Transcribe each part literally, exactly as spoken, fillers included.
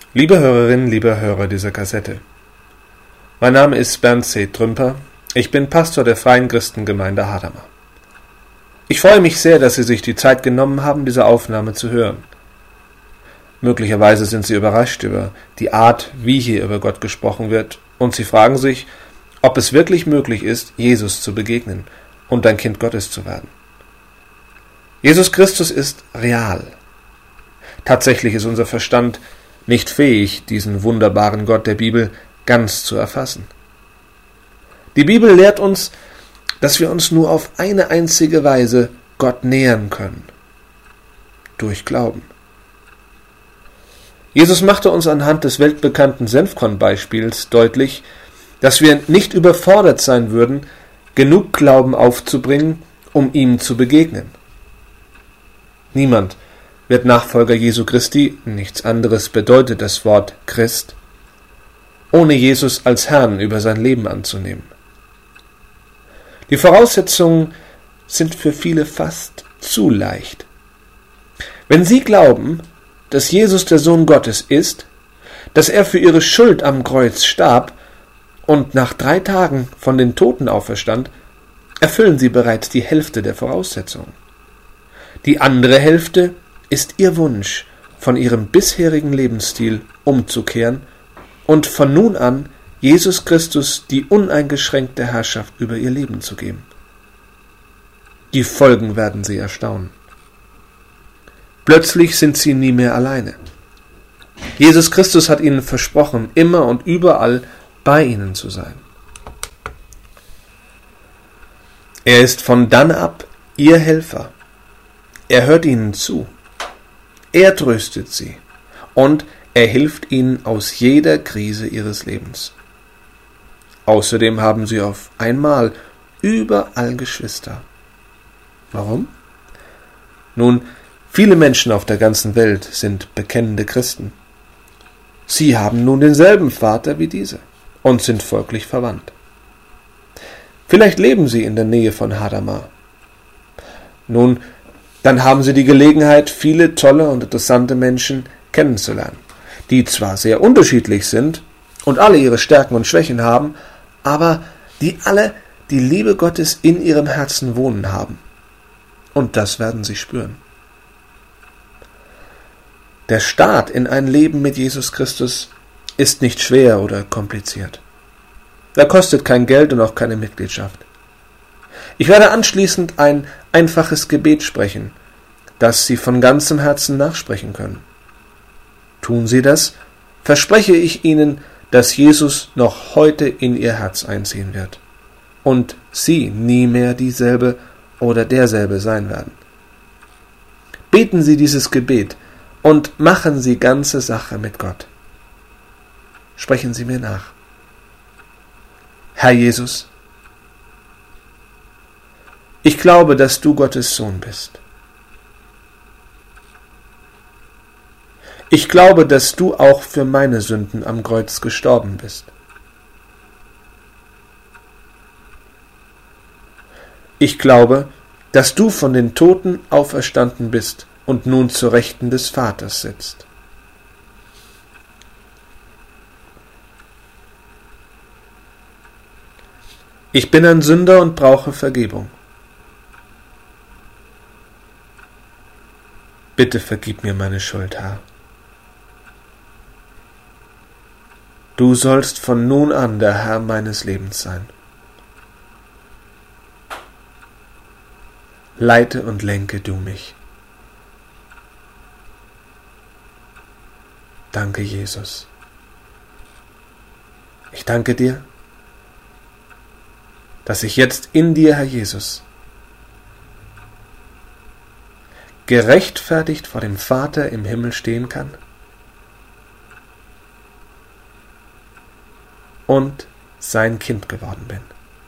Liebe Hörerinnen, liebe Hörer dieser Kassette. Mein Name ist Bernd C. Trümper. Ich bin Pastor der Freien Christengemeinde Hadamar. Ich freue mich sehr, dass Sie sich die Zeit genommen haben, diese Aufnahme zu hören. Möglicherweise sind Sie überrascht über die Art, wie hier über Gott gesprochen wird, und Sie fragen sich, ob es wirklich möglich ist, Jesus zu begegnen und ein Kind Gottes zu werden. Jesus Christus ist real. Tatsächlich ist unser Verstand nicht fähig, diesen wunderbaren Gott der Bibel ganz zu erfassen. Die Bibel lehrt uns, dass wir uns nur auf eine einzige Weise Gott nähern können: durch Glauben. Jesus machte uns anhand des weltbekannten Senfkorn-Beispiels deutlich, dass wir nicht überfordert sein würden, genug Glauben aufzubringen, um ihm zu begegnen. Niemand wird Nachfolger Jesu Christi, nichts anderes bedeutet das Wort Christ, ohne Jesus als Herrn über sein Leben anzunehmen. Die Voraussetzungen sind für viele fast zu leicht. Wenn sie glauben, dass Jesus der Sohn Gottes ist, dass er für ihre Schuld am Kreuz starb und nach drei Tagen von den Toten auferstand, erfüllen sie bereits die Hälfte der Voraussetzungen. Die andere Hälfte ist ihr Wunsch, von ihrem bisherigen Lebensstil umzukehren und von nun an Jesus Christus die uneingeschränkte Herrschaft über ihr Leben zu geben. Die Folgen werden sie erstaunen. Plötzlich sind sie nie mehr alleine. Jesus Christus hat ihnen versprochen, immer und überall bei ihnen zu sein. Er ist von dann ab ihr Helfer. Er hört ihnen zu. Er tröstet sie und er hilft ihnen aus jeder Krise ihres Lebens. Außerdem haben sie auf einmal überall Geschwister. Warum? Nun, viele Menschen auf der ganzen Welt sind bekennende Christen. Sie haben nun denselben Vater wie diese und sind folglich verwandt. Vielleicht leben sie in der Nähe von Hadamar. Nun, dann haben sie die Gelegenheit, viele tolle und interessante Menschen kennenzulernen, die zwar sehr unterschiedlich sind und alle ihre Stärken und Schwächen haben, aber die alle die Liebe Gottes in ihrem Herzen wohnen haben. Und das werden sie spüren. Der Start in ein Leben mit Jesus Christus ist nicht schwer oder kompliziert. Er kostet kein Geld und auch keine Mitgliedschaft. Ich werde anschließend ein einfaches Gebet sprechen, das Sie von ganzem Herzen nachsprechen können. Tun Sie das, verspreche ich Ihnen, dass Jesus noch heute in Ihr Herz einziehen wird und Sie nie mehr dieselbe oder derselbe sein werden. Beten Sie dieses Gebet und machen Sie ganze Sache mit Gott. Sprechen Sie mir nach. Herr Jesus, ich glaube, dass du Gottes Sohn bist. Ich glaube, dass du auch für meine Sünden am Kreuz gestorben bist. Ich glaube, dass du von den Toten auferstanden bist und nun zur Rechten des Vaters sitzt. Ich bin ein Sünder und brauche Vergebung. Bitte vergib mir meine Schuld, Herr. Du sollst von nun an der Herr meines Lebens sein. Leite und lenke du mich. Danke, Jesus. Ich danke dir, dass ich jetzt in dir, Herr Jesus, gerechtfertigt vor dem Vater im Himmel stehen kann und sein Kind geworden bin.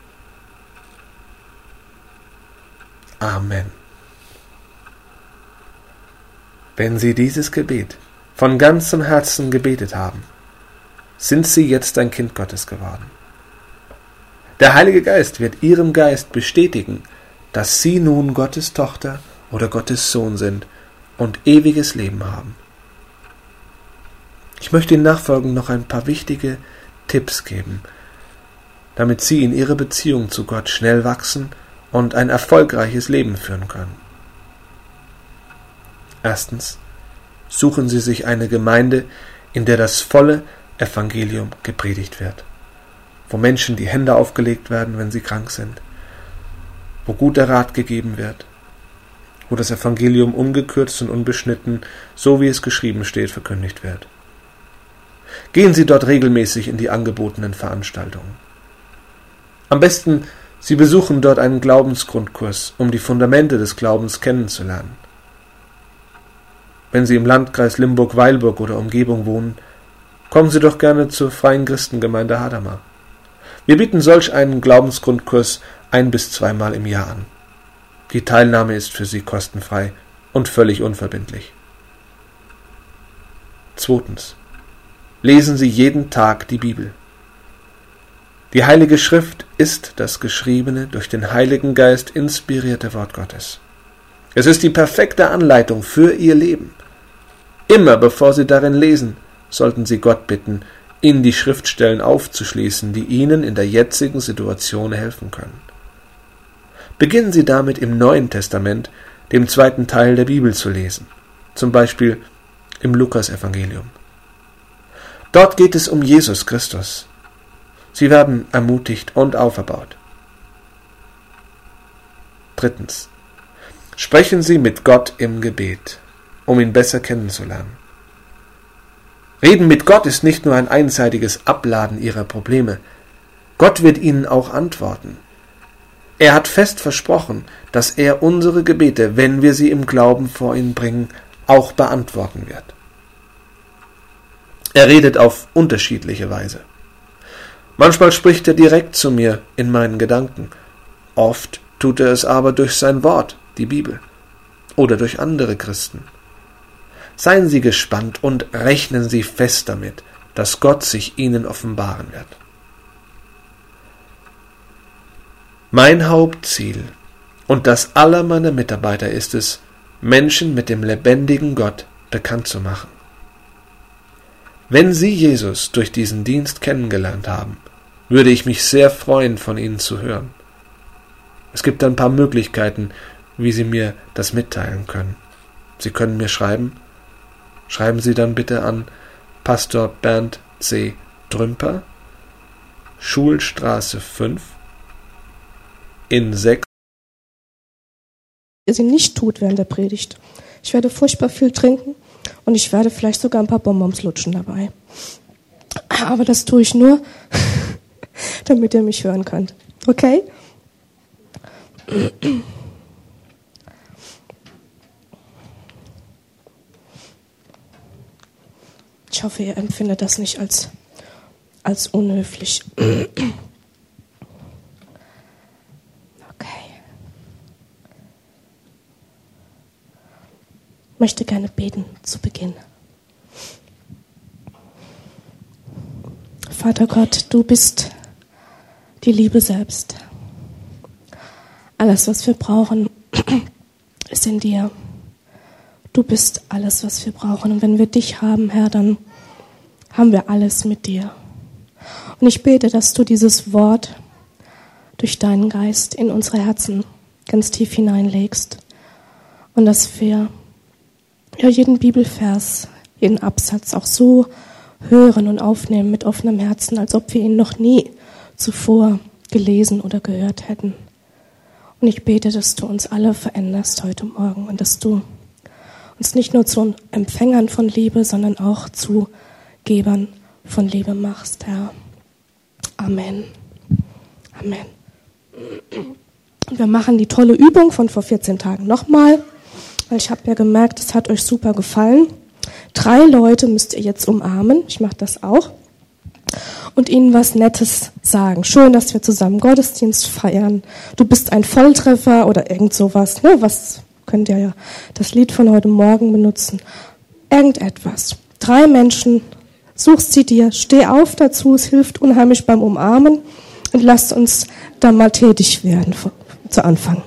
Amen. Wenn Sie dieses Gebet von ganzem Herzen gebetet haben, sind Sie jetzt ein Kind Gottes geworden. Der Heilige Geist wird Ihrem Geist bestätigen, dass Sie nun Gottes Tochter oder Gottes Sohn sind und ewiges Leben haben. Ich möchte Ihnen nachfolgend noch ein paar wichtige Tipps geben, damit Sie in Ihrer Beziehung zu Gott schnell wachsen und ein erfolgreiches Leben führen können. Erstens, suchen Sie sich eine Gemeinde, in der das volle Evangelium gepredigt wird, wo Menschen die Hände aufgelegt werden, wenn sie krank sind, wo guter Rat gegeben wird, wo das Evangelium ungekürzt und unbeschnitten, so wie es geschrieben steht, verkündigt wird. Gehen Sie dort regelmäßig in die angebotenen Veranstaltungen. Am besten, Sie besuchen dort einen Glaubensgrundkurs, um die Fundamente des Glaubens kennenzulernen. Wenn Sie im Landkreis Limburg-Weilburg oder Umgebung wohnen, kommen Sie doch gerne zur Freien Christengemeinde Hadamar. Wir bieten solch einen Glaubensgrundkurs ein- bis zweimal im Jahr an. Die Teilnahme ist für Sie kostenfrei und völlig unverbindlich. Zweitens. Lesen Sie jeden Tag die Bibel. Die Heilige Schrift ist das geschriebene, durch den Heiligen Geist inspirierte Wort Gottes. Es ist die perfekte Anleitung für Ihr Leben. Immer bevor Sie darin lesen, sollten Sie Gott bitten, Ihnen die Schriftstellen aufzuschließen, die Ihnen in der jetzigen Situation helfen können. Beginnen Sie damit, im Neuen Testament, dem zweiten Teil der Bibel zu lesen, zum Beispiel im Lukasevangelium. Dort geht es um Jesus Christus. Sie werden ermutigt und auferbaut. Drittens. Sprechen Sie mit Gott im Gebet, um ihn besser kennenzulernen. Reden mit Gott ist nicht nur ein einseitiges Abladen Ihrer Probleme. Gott wird Ihnen auch antworten. Er hat fest versprochen, dass er unsere Gebete, wenn wir sie im Glauben vor ihn bringen, auch beantworten wird. Er redet auf unterschiedliche Weise. Manchmal spricht er direkt zu mir in meinen Gedanken. Oft tut er es aber durch sein Wort, die Bibel, oder durch andere Christen. Seien Sie gespannt und rechnen Sie fest damit, dass Gott sich Ihnen offenbaren wird. Mein Hauptziel und das aller meiner Mitarbeiter ist es, Menschen mit dem lebendigen Gott bekannt zu machen. Wenn Sie Jesus durch diesen Dienst kennengelernt haben, würde ich mich sehr freuen, von Ihnen zu hören. Es gibt ein paar Möglichkeiten, wie Sie mir das mitteilen können. Sie können mir schreiben. Schreiben Sie dann bitte an Pastor Bernd C. Drümper, Schulstraße fünf, in sechs. Ihr sie nicht tut während der Predigt. Ich werde furchtbar viel trinken und ich werde vielleicht sogar ein paar Bonbons lutschen dabei. Aber das tue ich nur, damit ihr mich hören könnt. Okay? Ich hoffe, ihr empfindet das nicht als, als unhöflich. Okay. Ich möchte gerne beten zu Beginn. Vater Gott, du bist die Liebe selbst. Alles, was wir brauchen, ist in dir. Du bist alles, was wir brauchen. Und wenn wir dich haben, Herr, dann haben wir alles mit dir. Und ich bete, dass du dieses Wort durch deinen Geist in unsere Herzen ganz tief hineinlegst. Und dass wir ja, jeden Bibelvers, jeden Absatz auch so hören und aufnehmen mit offenem Herzen, als ob wir ihn noch nie zuvor gelesen oder gehört hätten. Und ich bete, dass du uns alle veränderst heute Morgen und dass du uns nicht nur zu Empfängern von Liebe, sondern auch zu Gebern von Liebe machst, Herr. Amen. Amen. Und wir machen die tolle Übung von vor vierzehn Tagen nochmal, weil ich habe ja gemerkt, es hat euch super gefallen. Drei Leute müsst ihr jetzt umarmen, ich mache das auch, und ihnen was Nettes sagen. Schön, dass wir zusammen Gottesdienst feiern. Du bist ein Volltreffer oder irgend sowas, ne? Was könnt ihr ja das Lied von heute Morgen benutzen. Irgendetwas. Drei Menschen, suchst sie dir, steh auf dazu, es hilft unheimlich beim Umarmen und lasst uns da mal tätig werden zu Anfang.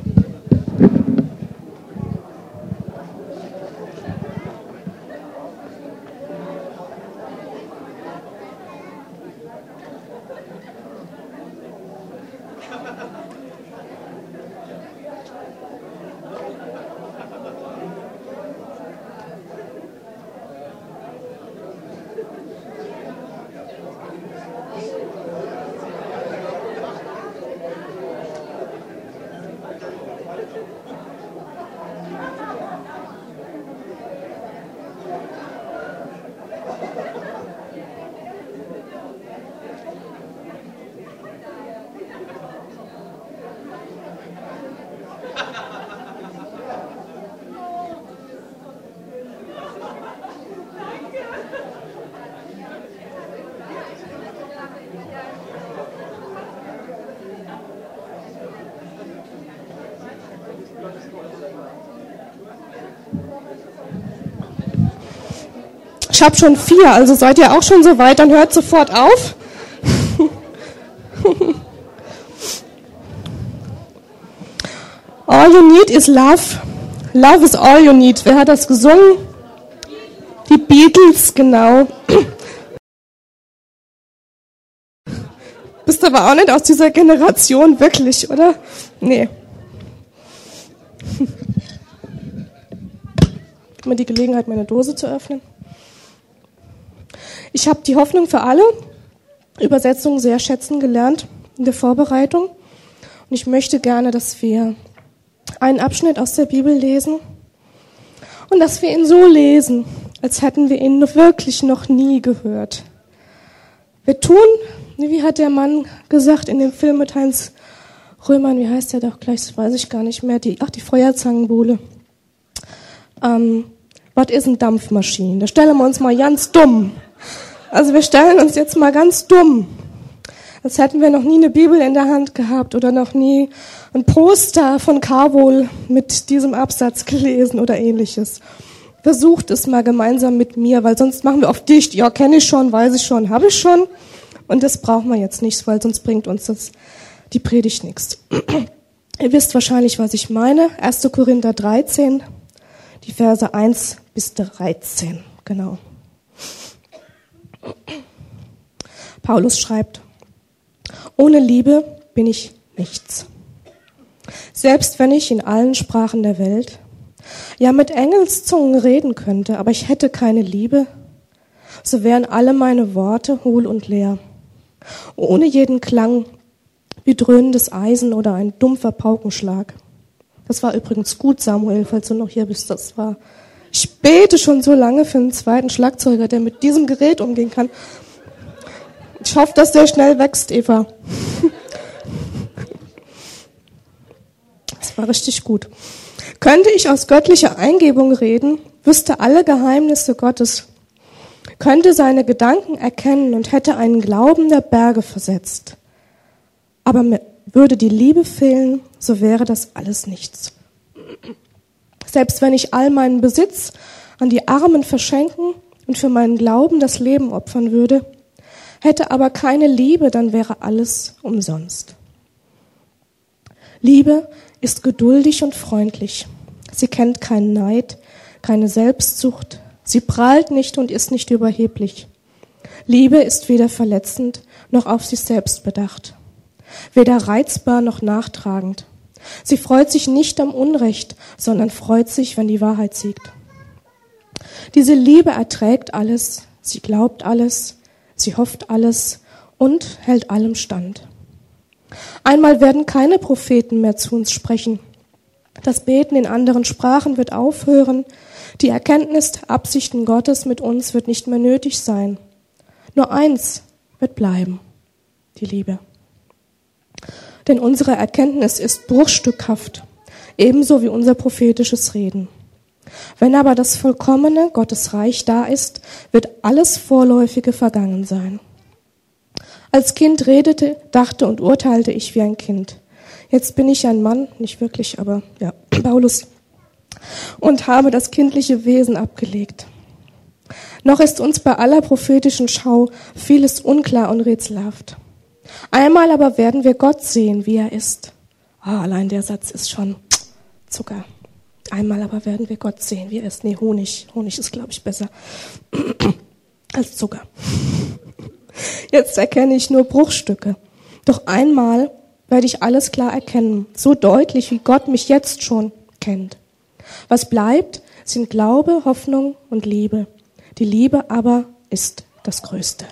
Ich habe schon vier, also seid ihr auch schon so weit, dann hört sofort auf. All you need is love. Love is all you need. Wer hat das gesungen? Die Beatles, genau. Bist aber auch nicht aus dieser Generation, wirklich, oder? Nee. Gib mir die Gelegenheit, meine Dose zu öffnen. Ich habe die Hoffnung für alle Übersetzungen sehr schätzen gelernt in der Vorbereitung. Und ich möchte gerne, dass wir einen Abschnitt aus der Bibel lesen und dass wir ihn so lesen, als hätten wir ihn wirklich noch nie gehört. Wir tun, wie hat der Mann gesagt in dem Film mit Heinz Röhmann, wie heißt der doch gleich, das weiß ich gar nicht mehr, die, ach, die Feuerzangenbowle. Ähm, was ist eine Dampfmaschine? Da stellen wir uns mal ganz dumm. Also wir stellen uns jetzt mal ganz dumm. Als hätten wir noch nie eine Bibel in der Hand gehabt oder noch nie ein Poster von Carwohl mit diesem Absatz gelesen oder ähnliches. Versucht es mal gemeinsam mit mir, weil sonst machen wir oft dicht. Ja, kenne ich schon, weiß ich schon, habe ich schon. Und das brauchen wir jetzt nicht, weil sonst bringt uns das die Predigt nichts. Ihr wisst wahrscheinlich, was ich meine. erster Korinther dreizehn, die Verse eins bis dreizehn. Genau. Paulus schreibt: Ohne Liebe bin ich nichts. Selbst wenn ich in allen Sprachen der Welt, ja mit Engelszungen reden könnte, aber ich hätte keine Liebe, so wären alle meine Worte hohl und leer. Ohne jeden Klang wie dröhnendes Eisen oder ein dumpfer Paukenschlag. Das war übrigens gut, Samuel, falls du noch hier bist. Das war. Ich bete schon so lange für einen zweiten Schlagzeuger, der mit diesem Gerät umgehen kann. Ich hoffe, dass der schnell wächst, Eva. Das war richtig gut. Könnte ich aus göttlicher Eingebung reden, wüsste alle Geheimnisse Gottes, könnte seine Gedanken erkennen und hätte einen Glauben der Berge versetzt. Aber mir würde die Liebe fehlen, so wäre das alles nichts. Selbst wenn ich all meinen Besitz an die Armen verschenken und für meinen Glauben das Leben opfern würde, hätte aber keine Liebe, dann wäre alles umsonst. Liebe ist geduldig und freundlich. Sie kennt keinen Neid, keine Selbstsucht. Sie prahlt nicht und ist nicht überheblich. Liebe ist weder verletzend noch auf sich selbst bedacht, weder reizbar noch nachtragend. Sie freut sich nicht am Unrecht, sondern freut sich, wenn die Wahrheit siegt. Diese Liebe erträgt alles, sie glaubt alles, sie hofft alles und hält allem stand. Einmal werden keine Propheten mehr zu uns sprechen. Das Beten in anderen Sprachen wird aufhören. Die Erkenntnis der Absichten Gottes mit uns wird nicht mehr nötig sein. Nur eins wird bleiben, die Liebe. Denn unsere Erkenntnis ist bruchstückhaft, ebenso wie unser prophetisches Reden. Wenn aber das vollkommene Gottes Reich da ist, wird alles Vorläufige vergangen sein. Als Kind redete, dachte und urteilte ich wie ein Kind. Jetzt bin ich ein Mann, nicht wirklich, aber ja, Paulus, und habe das kindliche Wesen abgelegt. Noch ist uns bei aller prophetischen Schau vieles unklar und rätselhaft. Einmal aber werden wir Gott sehen, wie er ist. Oh, allein der Satz ist schon Zucker. Einmal aber werden wir Gott sehen, wie er ist. Nee, Honig. Honig ist, glaube ich, besser als Zucker. Jetzt erkenne ich nur Bruchstücke. Doch einmal werde ich alles klar erkennen, so deutlich, wie Gott mich jetzt schon kennt. Was bleibt, sind Glaube, Hoffnung und Liebe. Die Liebe aber ist das Größte.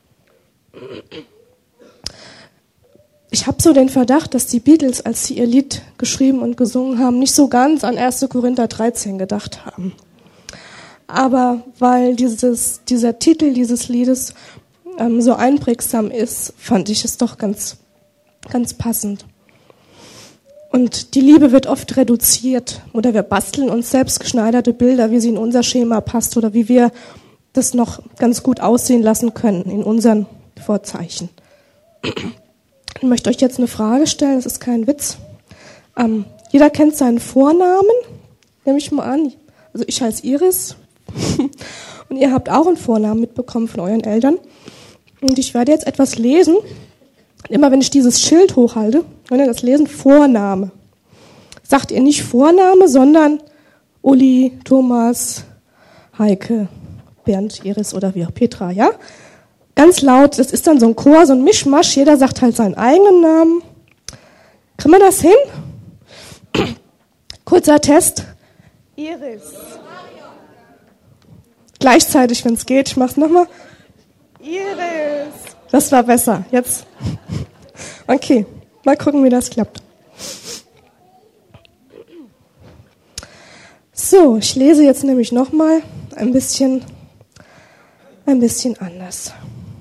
Ich habe so den Verdacht, dass die Beatles, als sie ihr Lied geschrieben und gesungen haben, nicht so ganz an erster Korinther dreizehn gedacht haben. Aber weil dieses, dieser Titel dieses Liedes ähm, so einprägsam ist, fand ich es doch ganz, ganz passend. Und die Liebe wird oft reduziert oder wir basteln uns selbst geschneiderte Bilder, wie sie in unser Schema passt oder wie wir das noch ganz gut aussehen lassen können in unseren Vorzeichen. Ich möchte euch jetzt eine Frage stellen, das ist kein Witz. Ähm, jeder kennt seinen Vornamen, nehme ich mal an. Also ich heiße Iris Und ihr habt auch einen Vornamen mitbekommen von euren Eltern. Und ich werde jetzt etwas lesen. Immer wenn ich dieses Schild hochhalte, könnt ihr das lesen, Vorname. Sagt ihr nicht Vorname, sondern Uli, Thomas, Heike, Bernd, Iris oder wie auch Petra, ja? Ganz laut, das ist dann so ein Chor, so ein Mischmasch, jeder sagt halt seinen eigenen Namen. Kriegen wir das hin? Kurzer Test. Iris. Gleichzeitig, wenn es geht, ich mach's nochmal. Iris. Das war besser. Jetzt. Okay, mal gucken, wie das klappt. So, ich lese jetzt nämlich nochmal ein bisschen, ein bisschen anders.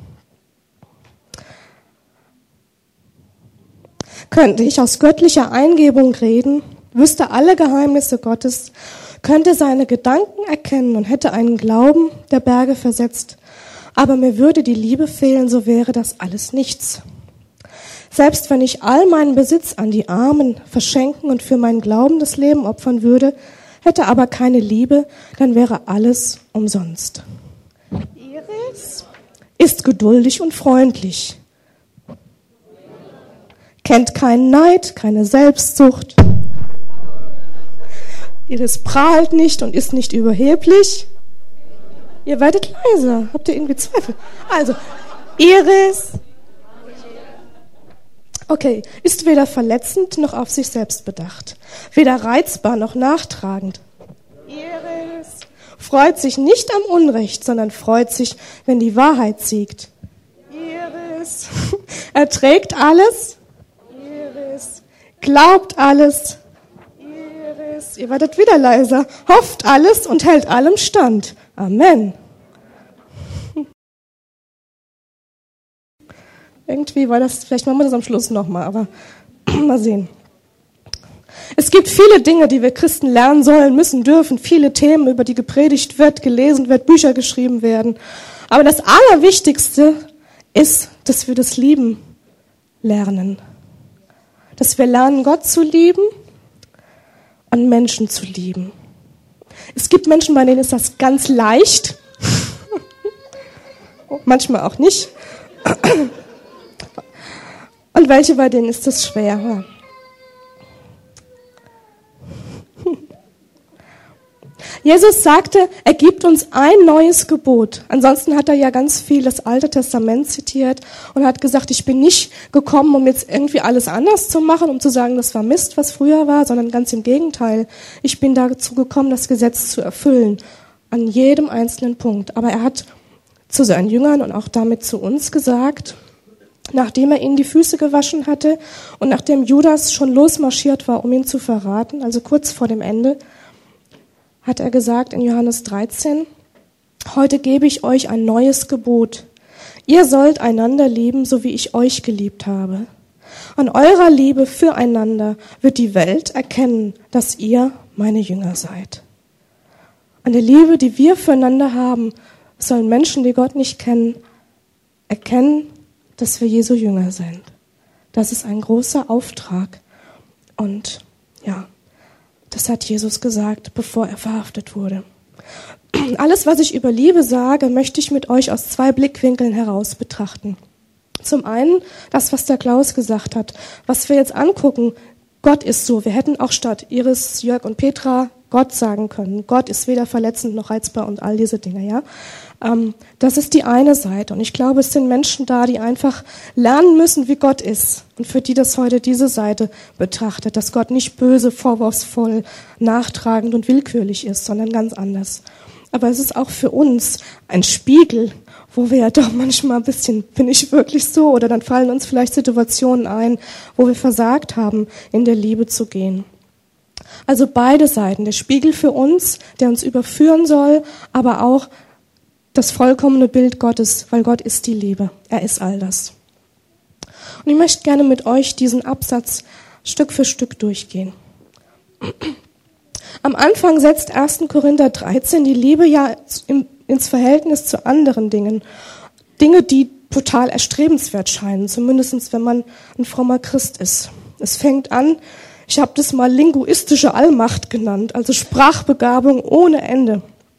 Könnte ich aus göttlicher Eingebung reden, wüsste alle Geheimnisse Gottes, könnte seine Gedanken erkennen und hätte einen Glauben, der Berge versetzt, aber mir würde die Liebe fehlen, so wäre das alles nichts. Selbst wenn ich all meinen Besitz an die Armen verschenken und für meinen Glauben das Leben opfern würde, hätte aber keine Liebe, dann wäre alles umsonst. Iris ist geduldig und freundlich, kennt keinen Neid, keine Selbstsucht. Iris prahlt nicht und ist nicht überheblich. Ihr werdet leiser. Habt ihr irgendwie Zweifel? Also, Iris, okay, ist weder verletzend noch auf sich selbst bedacht. Weder reizbar noch nachtragend. Iris freut sich nicht am Unrecht, sondern freut sich, wenn die Wahrheit siegt. Iris erträgt alles. Iris glaubt alles. Iris, ihr werdet wieder leiser, hofft alles und hält allem stand. Amen. Irgendwie war das, vielleicht machen wir das am Schluss nochmal, aber mal sehen. Es gibt viele Dinge, die wir Christen lernen sollen, müssen, dürfen, viele Themen, über die gepredigt wird, gelesen wird, Bücher geschrieben werden. Aber das Allerwichtigste ist, dass wir das Lieben lernen. Dass wir lernen, Gott zu lieben und Menschen zu lieben. Es gibt Menschen, bei denen ist das ganz leicht. Manchmal auch nicht. Und welche, bei denen ist das schwer. Jesus sagte, er gibt uns ein neues Gebot. Ansonsten hat er ja ganz viel das Alte Testament zitiert und hat gesagt, ich bin nicht gekommen, um jetzt irgendwie alles anders zu machen, um zu sagen, das war Mist, was früher war, sondern ganz im Gegenteil. Ich bin dazu gekommen, das Gesetz zu erfüllen, an jedem einzelnen Punkt. Aber er hat zu seinen Jüngern und auch damit zu uns gesagt, nachdem er ihnen die Füße gewaschen hatte und nachdem Judas schon losmarschiert war, um ihn zu verraten, also kurz vor dem Ende, hat er gesagt in Johannes dreizehn, heute gebe ich euch ein neues Gebot. Ihr sollt einander lieben, so wie ich euch geliebt habe. An eurer Liebe füreinander wird die Welt erkennen, dass ihr meine Jünger seid. An der Liebe, die wir füreinander haben, sollen Menschen, die Gott nicht kennen, erkennen, dass wir Jesu Jünger sind. Das ist ein großer Auftrag. Und ja, das hat Jesus gesagt, bevor er verhaftet wurde. Alles, was ich über Liebe sage, möchte ich mit euch aus zwei Blickwinkeln heraus betrachten. Zum einen das, was der Klaus gesagt hat, was wir jetzt angucken. Gott ist so. Wir hätten auch statt Iris, Jörg und Petra Gott sagen können. Gott ist weder verletzend noch reizbar und all diese Dinge, ja. Ähm, das ist die eine Seite. Und ich glaube, es sind Menschen da, die einfach lernen müssen, wie Gott ist. Und für die das heute diese Seite betrachtet, dass Gott nicht böse, vorwurfsvoll, nachtragend und willkürlich ist, sondern ganz anders. Aber es ist auch für uns ein Spiegel, wo wir ja doch manchmal ein bisschen, bin ich wirklich so? Oder dann fallen uns vielleicht Situationen ein, wo wir versagt haben, in der Liebe zu gehen. Also beide Seiten, der Spiegel für uns, der uns überführen soll, aber auch das vollkommene Bild Gottes, weil Gott ist die Liebe. Er ist all das. Und ich möchte gerne mit euch diesen Absatz Stück für Stück durchgehen. Am Anfang setzt erster Korinther dreizehn die Liebe ja ins Verhältnis zu anderen Dingen. Dinge, die total erstrebenswert scheinen, zumindest wenn man ein frommer Christ ist. Es fängt an, ich habe das mal linguistische Allmacht genannt, also Sprachbegabung ohne Ende.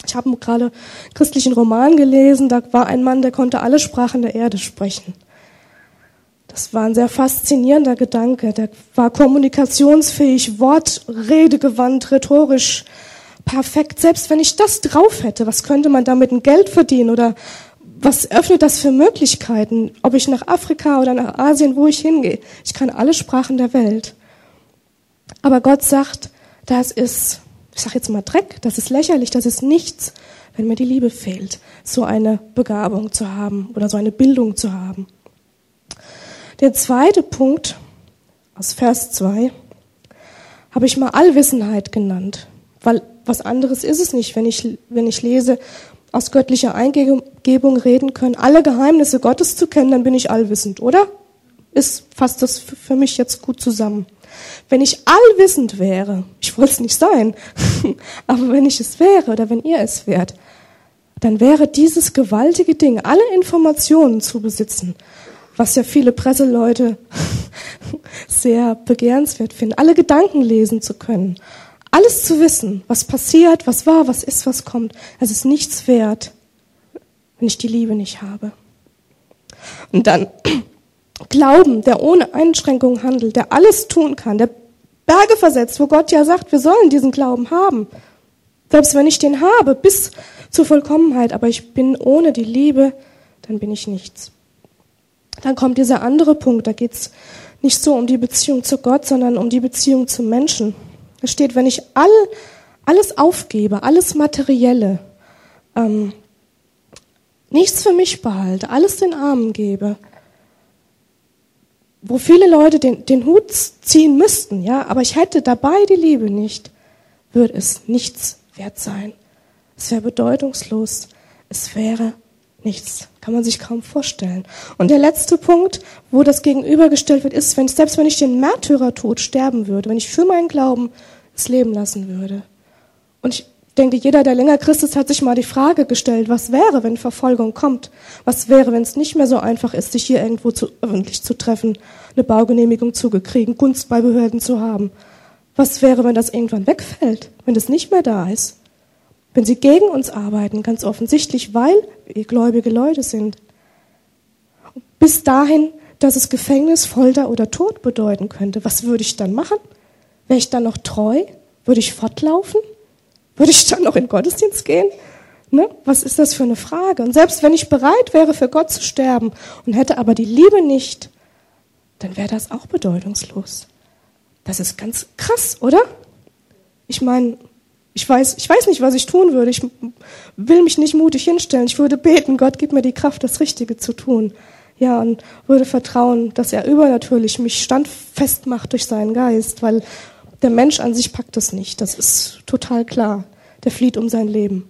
Ich habe gerade einen christlichen Roman gelesen, da war ein Mann, der konnte alle Sprachen der Erde sprechen. Das war ein sehr faszinierender Gedanke. Der war kommunikationsfähig, wortredegewandt, rhetorisch perfekt. Selbst wenn ich das drauf hätte, was könnte man damit ein Geld verdienen oder was öffnet das für Möglichkeiten? Ob ich nach Afrika oder nach Asien, wo ich hingehe. Ich kann alle Sprachen der Welt. Aber Gott sagt, das ist, ich sage jetzt mal Dreck, das ist lächerlich, das ist nichts, wenn mir die Liebe fehlt, so eine Begabung zu haben oder so eine Bildung zu haben. Der zweite Punkt aus Vers zwei habe ich mal Allwissenheit genannt, weil was anderes ist es nicht, wenn ich, wenn ich lese, aus göttlicher Eingebung reden können, alle Geheimnisse Gottes zu kennen, dann bin ich allwissend, oder? Ist, fasst das für mich jetzt gut zusammen. Wenn ich allwissend wäre, ich wollte es nicht sein, aber wenn ich es wäre oder wenn ihr es wärt, dann wäre dieses gewaltige Ding, alle Informationen zu besitzen, was ja viele Presseleute sehr begehrenswert finden, alle Gedanken lesen zu können, alles zu wissen, was passiert, was war, was ist, was kommt, es ist nichts wert, wenn ich die Liebe nicht habe. Und dann Glauben, der ohne Einschränkung handelt, der alles tun kann, der Berge versetzt, wo Gott ja sagt, wir sollen diesen Glauben haben. Selbst wenn ich den habe, bis zur Vollkommenheit, aber ich bin ohne die Liebe, dann bin ich nichts. Dann kommt dieser andere Punkt, da geht es nicht so um die Beziehung zu Gott, sondern um die Beziehung zum Menschen. Da steht, wenn ich all, alles aufgebe, alles Materielle, ähm, nichts für mich behalte, alles den Armen gebe, wo viele Leute den, den Hut ziehen müssten, ja, aber ich hätte dabei die Liebe nicht, würde es nichts wert sein. Es wäre bedeutungslos. Es wäre nichts. Kann man sich kaum vorstellen. Und der letzte Punkt, wo das gegenübergestellt wird, ist, wenn, selbst wenn ich den Märtyrertod sterben würde, wenn ich für meinen Glauben das Leben lassen würde. Und ich denke, jeder, der länger Christ ist, hat sich mal die Frage gestellt, was wäre, wenn Verfolgung kommt? Was wäre, wenn es nicht mehr so einfach ist, sich hier irgendwo zu, öffentlich zu treffen, eine Baugenehmigung zugekriegen, Gunst bei Behörden zu haben? Was wäre, wenn das irgendwann wegfällt, wenn das nicht mehr da ist? Wenn sie gegen uns arbeiten, ganz offensichtlich, weil wir gläubige Leute sind. Bis dahin, dass es Gefängnis, Folter oder Tod bedeuten könnte. Was würde ich dann machen? Wäre ich dann noch treu? Würde ich fortlaufen? Würde ich dann noch in den Gottesdienst gehen? Ne? Was ist das für eine Frage? Und selbst wenn ich bereit wäre, für Gott zu sterben und hätte aber die Liebe nicht, dann wäre das auch bedeutungslos. Das ist ganz krass, oder? Ich meine, ich weiß, ich weiß nicht, was ich tun würde. Ich will mich nicht mutig hinstellen. Ich würde beten, Gott, gib mir die Kraft, das Richtige zu tun. Ja, und würde vertrauen, dass er übernatürlich mich standfest macht durch seinen Geist, weil der Mensch an sich packt das nicht. Das ist total klar. Der flieht um sein Leben.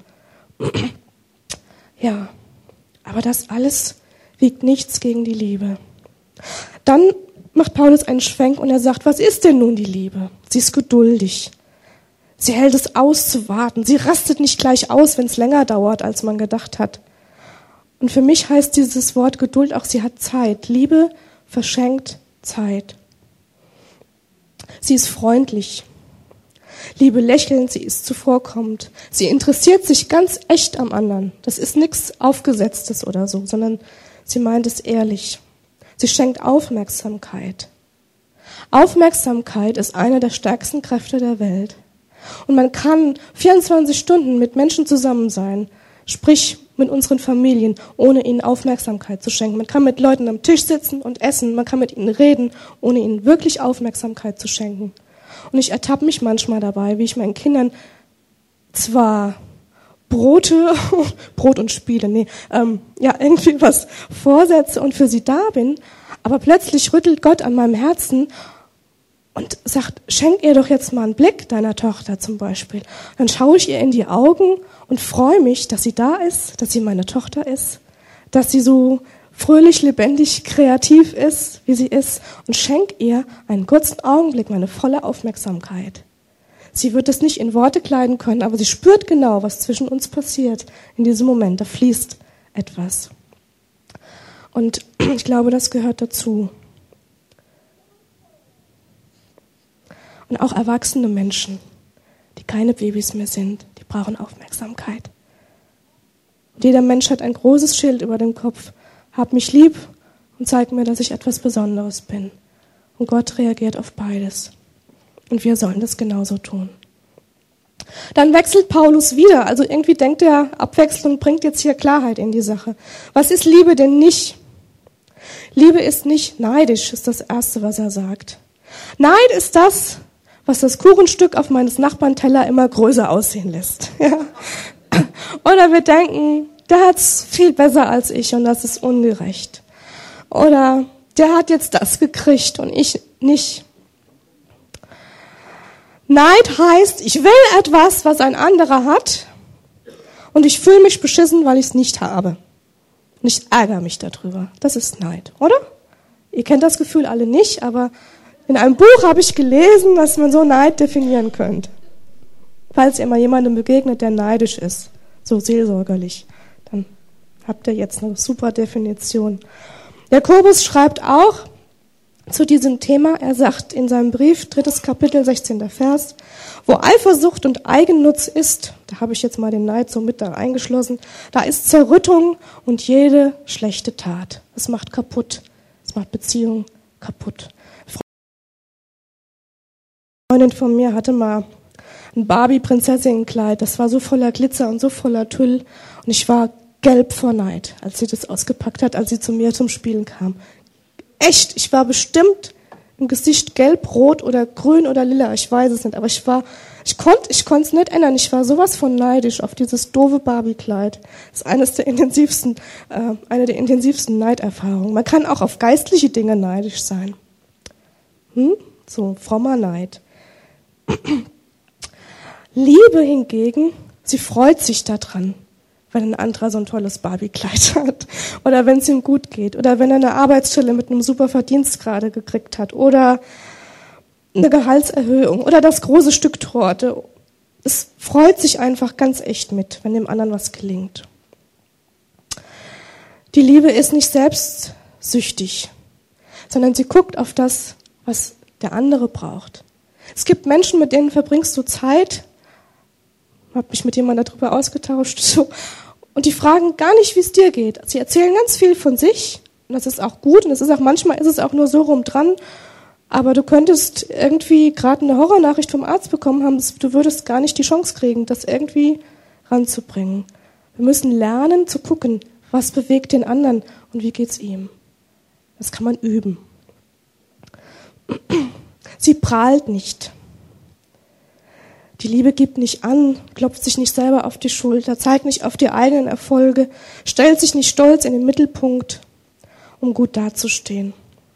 Ja, aber das alles wiegt nichts gegen die Liebe. Dann macht Paulus einen Schwenk und er sagt, was ist denn nun die Liebe? Sie ist geduldig. Sie hält es aus zu warten. Sie rastet nicht gleich aus, wenn es länger dauert, als man gedacht hat. Und für mich heißt dieses Wort Geduld auch, sie hat Zeit. Liebe verschenkt Zeit. Sie ist freundlich. Liebe lächelnd, sie ist zuvorkommend. Sie interessiert sich ganz echt am anderen. Das ist nichts Aufgesetztes oder so, sondern sie meint es ehrlich. Sie schenkt Aufmerksamkeit. Aufmerksamkeit ist eine der stärksten Kräfte der Welt. Und man kann vierundzwanzig Stunden mit Menschen zusammen sein, sprich mit unseren Familien, ohne ihnen Aufmerksamkeit zu schenken. Man kann mit Leuten am Tisch sitzen und essen, man kann mit ihnen reden, ohne ihnen wirklich Aufmerksamkeit zu schenken. Und ich ertappe mich manchmal dabei, wie ich meinen Kindern zwar Brote, Brot und Spiele, nee, ähm, ja, irgendwie was vorsetze und für sie da bin, aber plötzlich rüttelt Gott an meinem Herzen und sagt, schenk ihr doch jetzt mal einen Blick, deiner Tochter zum Beispiel. Dann schaue ich ihr in die Augen und freue mich, dass sie da ist, dass sie meine Tochter ist, dass sie so fröhlich, lebendig, kreativ ist, wie sie ist, und schenk ihr einen kurzen Augenblick meine volle Aufmerksamkeit. Sie wird es nicht in Worte kleiden können, aber sie spürt genau, was zwischen uns passiert in diesem Moment. Da fließt etwas. Und ich glaube, das gehört dazu. Und auch erwachsene Menschen, die keine Babys mehr sind, die brauchen Aufmerksamkeit. Und jeder Mensch hat ein großes Schild über dem Kopf. Hab mich lieb und zeig mir, dass ich etwas Besonderes bin. Und Gott reagiert auf beides. Und wir sollen das genauso tun. Dann wechselt Paulus wieder. Also irgendwie denkt er, Abwechslung bringt jetzt hier Klarheit in die Sache. Was ist Liebe denn nicht? Liebe ist nicht neidisch, ist das Erste, was er sagt. Neid ist das, was das Kuchenstück auf meines Nachbarn Teller immer größer aussehen lässt. Ja. Oder wir denken, der hat's viel besser als ich und das ist ungerecht. Oder der hat jetzt das gekriegt und ich nicht. Neid heißt, ich will etwas, was ein anderer hat und ich fühle mich beschissen, weil ich es nicht habe. Und ich ärgere mich darüber. Das ist Neid, oder? Ihr kennt das Gefühl alle nicht, aber in einem Buch habe ich gelesen, dass man so Neid definieren könnte. Falls ihr mal jemandem begegnet, der neidisch ist, so seelsorgerlich, dann habt ihr jetzt eine super Definition. Jakobus schreibt auch zu diesem Thema, er sagt in seinem Brief, drittes Kapitel, sechzehnter Vers, wo Eifersucht und Eigennutz ist, da habe ich jetzt mal den Neid so mit da eingeschlossen, da ist Zerrüttung und jede schlechte Tat. Es macht kaputt, es macht Beziehungen kaputt. Eine Freundin von mir hatte mal ein Barbie-Prinzessinnenkleid, das war so voller Glitzer und so voller Tüll und ich war gelb vor Neid, als sie das ausgepackt hat, als sie zu mir zum Spielen kam. Echt, ich war bestimmt im Gesicht gelb, rot oder grün oder lila, ich weiß es nicht, aber ich war, ich konnte ich konnte es nicht ändern, ich war sowas von neidisch auf dieses doofe Barbie-Kleid. Das ist eines der intensivsten, äh, eine der intensivsten Neiderfahrungen. Man kann auch auf geistliche Dinge neidisch sein. Hm? So, frommer Neid. Liebe hingegen, sie freut sich daran, wenn ein anderer so ein tolles Barbie-Kleid hat oder wenn es ihm gut geht oder wenn er eine Arbeitsstelle mit einem super Verdienst gerade gekriegt hat oder eine Gehaltserhöhung oder das große Stück Torte. Es freut sich einfach ganz echt mit, wenn dem anderen was gelingt. Die Liebe ist nicht selbstsüchtig, sondern sie guckt auf das, was der andere braucht. Es gibt Menschen, mit denen verbringst du Zeit, ich habe mich mit jemandem darüber ausgetauscht, so, und die fragen gar nicht, wie es dir geht. Sie erzählen ganz viel von sich, und das ist auch gut, und es ist auch, manchmal ist es auch nur so rum dran, aber du könntest irgendwie gerade eine Horrornachricht vom Arzt bekommen haben, du würdest gar nicht die Chance kriegen, das irgendwie ranzubringen. Wir müssen lernen zu gucken, was bewegt den anderen und wie geht's ihm. Das kann man üben. Sie prahlt nicht. Die Liebe gibt nicht an, klopft sich nicht selber auf die Schulter, zeigt nicht auf die eigenen Erfolge, stellt sich nicht stolz in den Mittelpunkt, um gut dazustehen.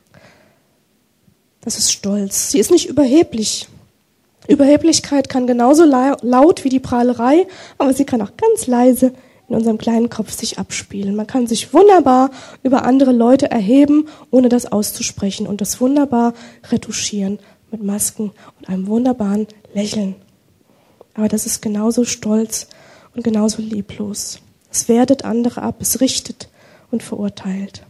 Das ist Stolz. Sie ist nicht überheblich. Überheblichkeit kann genauso laut wie die Prahlerei, aber sie kann auch ganz leise in unserem kleinen Kopf sich abspielen. Man kann sich wunderbar über andere Leute erheben, ohne das auszusprechen und das wunderbar retuschieren mit Masken und einem wunderbaren Lächeln. Aber das ist genauso stolz und genauso lieblos. Es wertet andere ab, es richtet und verurteilt.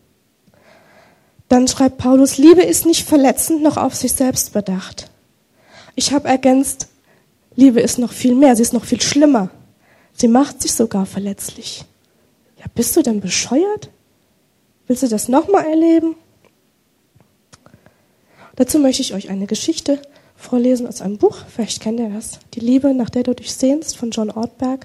Dann schreibt Paulus, Liebe ist nicht verletzend noch auf sich selbst bedacht. Ich habe ergänzt, Liebe ist noch viel mehr, sie ist noch viel schlimmer. Sie macht sich sogar verletzlich. Ja, bist du denn bescheuert? Willst du das nochmal erleben? Dazu möchte ich euch eine Geschichte vorlesen aus einem Buch, vielleicht kennt ihr das, Die Liebe, nach der du dich sehnst, von John Ortberg.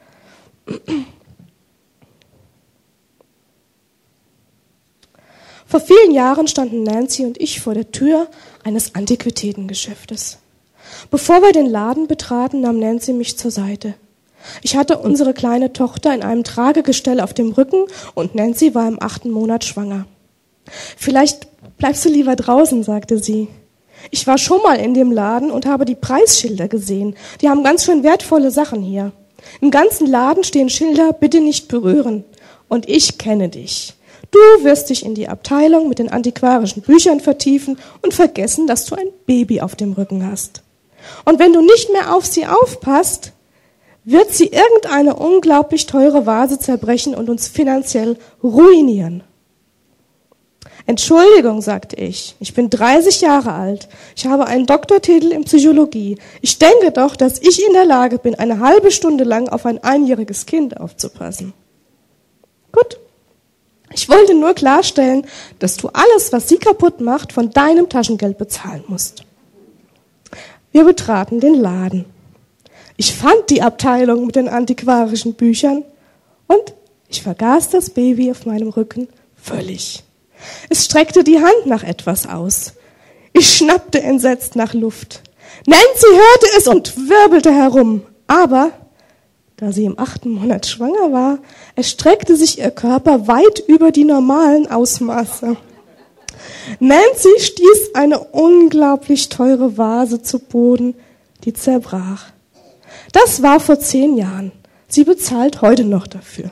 Vor vielen Jahren standen Nancy und ich vor der Tür eines Antiquitätengeschäftes. Bevor wir den Laden betraten, nahm Nancy mich zur Seite. Ich hatte unsere kleine Tochter in einem Tragegestell auf dem Rücken und Nancy war im achten Monat schwanger. Vielleicht bleibst du lieber draußen, sagte sie. Ich war schon mal in dem Laden und habe die Preisschilder gesehen. Die haben ganz schön wertvolle Sachen hier. Im ganzen Laden stehen Schilder, bitte nicht berühren. Und ich kenne dich. Du wirst dich in die Abteilung mit den antiquarischen Büchern vertiefen und vergessen, dass du ein Baby auf dem Rücken hast. Und wenn du nicht mehr auf sie aufpasst, wird sie irgendeine unglaublich teure Vase zerbrechen und uns finanziell ruinieren. Entschuldigung, sagte ich, ich bin dreißig Jahre alt. Ich habe einen Doktortitel in Psychologie. Ich denke doch, dass ich in der Lage bin, eine halbe Stunde lang auf ein einjähriges Kind aufzupassen. Gut. Ich wollte nur klarstellen, dass du alles, was sie kaputt macht, von deinem Taschengeld bezahlen musst. Wir betraten den Laden. Ich fand die Abteilung mit den antiquarischen Büchern und ich vergaß das Baby auf meinem Rücken völlig. Es streckte die Hand nach etwas aus. Ich schnappte entsetzt nach Luft. Nancy hörte es und wirbelte herum. Aber, da sie im achten Monat schwanger war, erstreckte sich ihr Körper weit über die normalen Ausmaße. Nancy stieß eine unglaublich teure Vase zu Boden, die zerbrach. Das war vor zehn Jahren. Sie bezahlt heute noch dafür.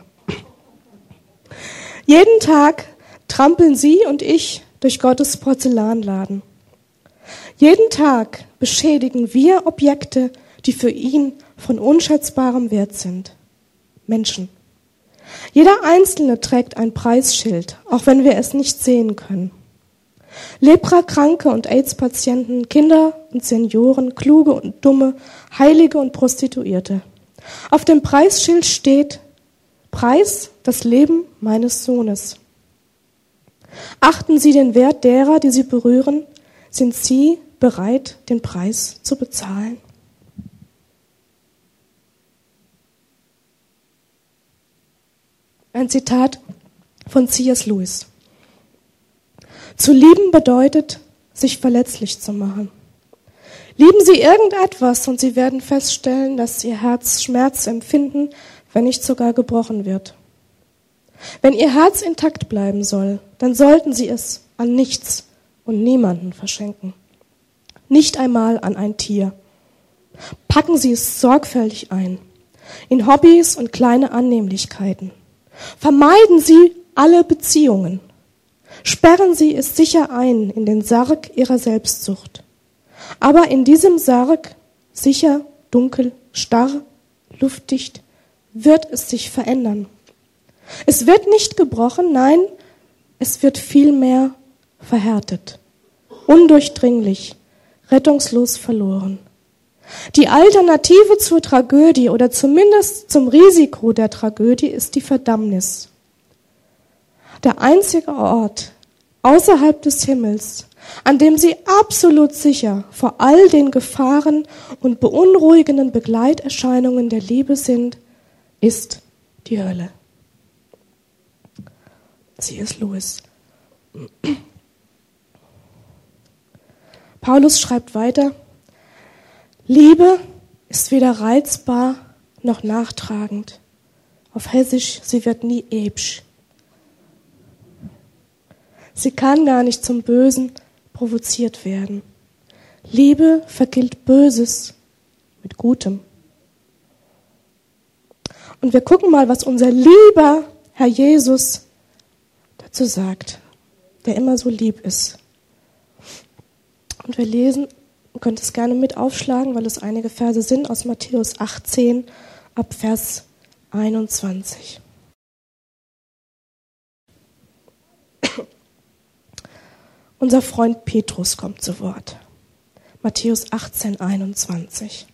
Jeden Tag trampeln sie und ich durch Gottes Porzellanladen. Jeden Tag beschädigen wir Objekte, die für ihn von unschätzbarem Wert sind. Menschen. Jeder Einzelne trägt ein Preisschild, auch wenn wir es nicht sehen können. Leprakranke und AIDS-Patienten, Kinder und Senioren, Kluge und Dumme, Heilige und Prostituierte. Auf dem Preisschild steht: Preis, das Leben meines Sohnes. Achten Sie den Wert derer, die Sie berühren? Sind Sie bereit, den Preis zu bezahlen? Ein Zitat von C S Lewis. Zu lieben bedeutet, sich verletzlich zu machen. Lieben Sie irgendetwas und Sie werden feststellen, dass Ihr Herz Schmerz empfinden, wenn nicht sogar gebrochen wird. Wenn Ihr Herz intakt bleiben soll, dann sollten Sie es an nichts und niemanden verschenken. Nicht einmal an ein Tier. Packen Sie es sorgfältig ein, in Hobbys und kleine Annehmlichkeiten. Vermeiden Sie alle Beziehungen. Sperren Sie es sicher ein in den Sarg Ihrer Selbstsucht. Aber in diesem Sarg, sicher, dunkel, starr, luftdicht, wird es sich verändern. Es wird nicht gebrochen, nein, es wird vielmehr verhärtet, undurchdringlich, rettungslos verloren. Die Alternative zur Tragödie oder zumindest zum Risiko der Tragödie ist die Verdammnis. Der einzige Ort außerhalb des Himmels, an dem Sie absolut sicher vor all den Gefahren und beunruhigenden Begleiterscheinungen der Liebe sind, ist die Hölle. C S Lewis. Paulus schreibt weiter: Liebe ist weder reizbar noch nachtragend. Auf Hessisch, sie wird nie ebsch. Sie kann gar nicht zum Bösen provoziert werden. Liebe vergilt Böses mit Gutem. Und wir gucken mal, was unser lieber Herr Jesus dazu sagt, der immer so lieb ist. Und wir lesen, ihr könnt es gerne mit aufschlagen, weil es einige Verse sind, aus Matthäus achtzehn ab Vers einundzwanzig. Unser Freund Petrus kommt zu Wort. Matthäus achtzehn, einundzwanzig.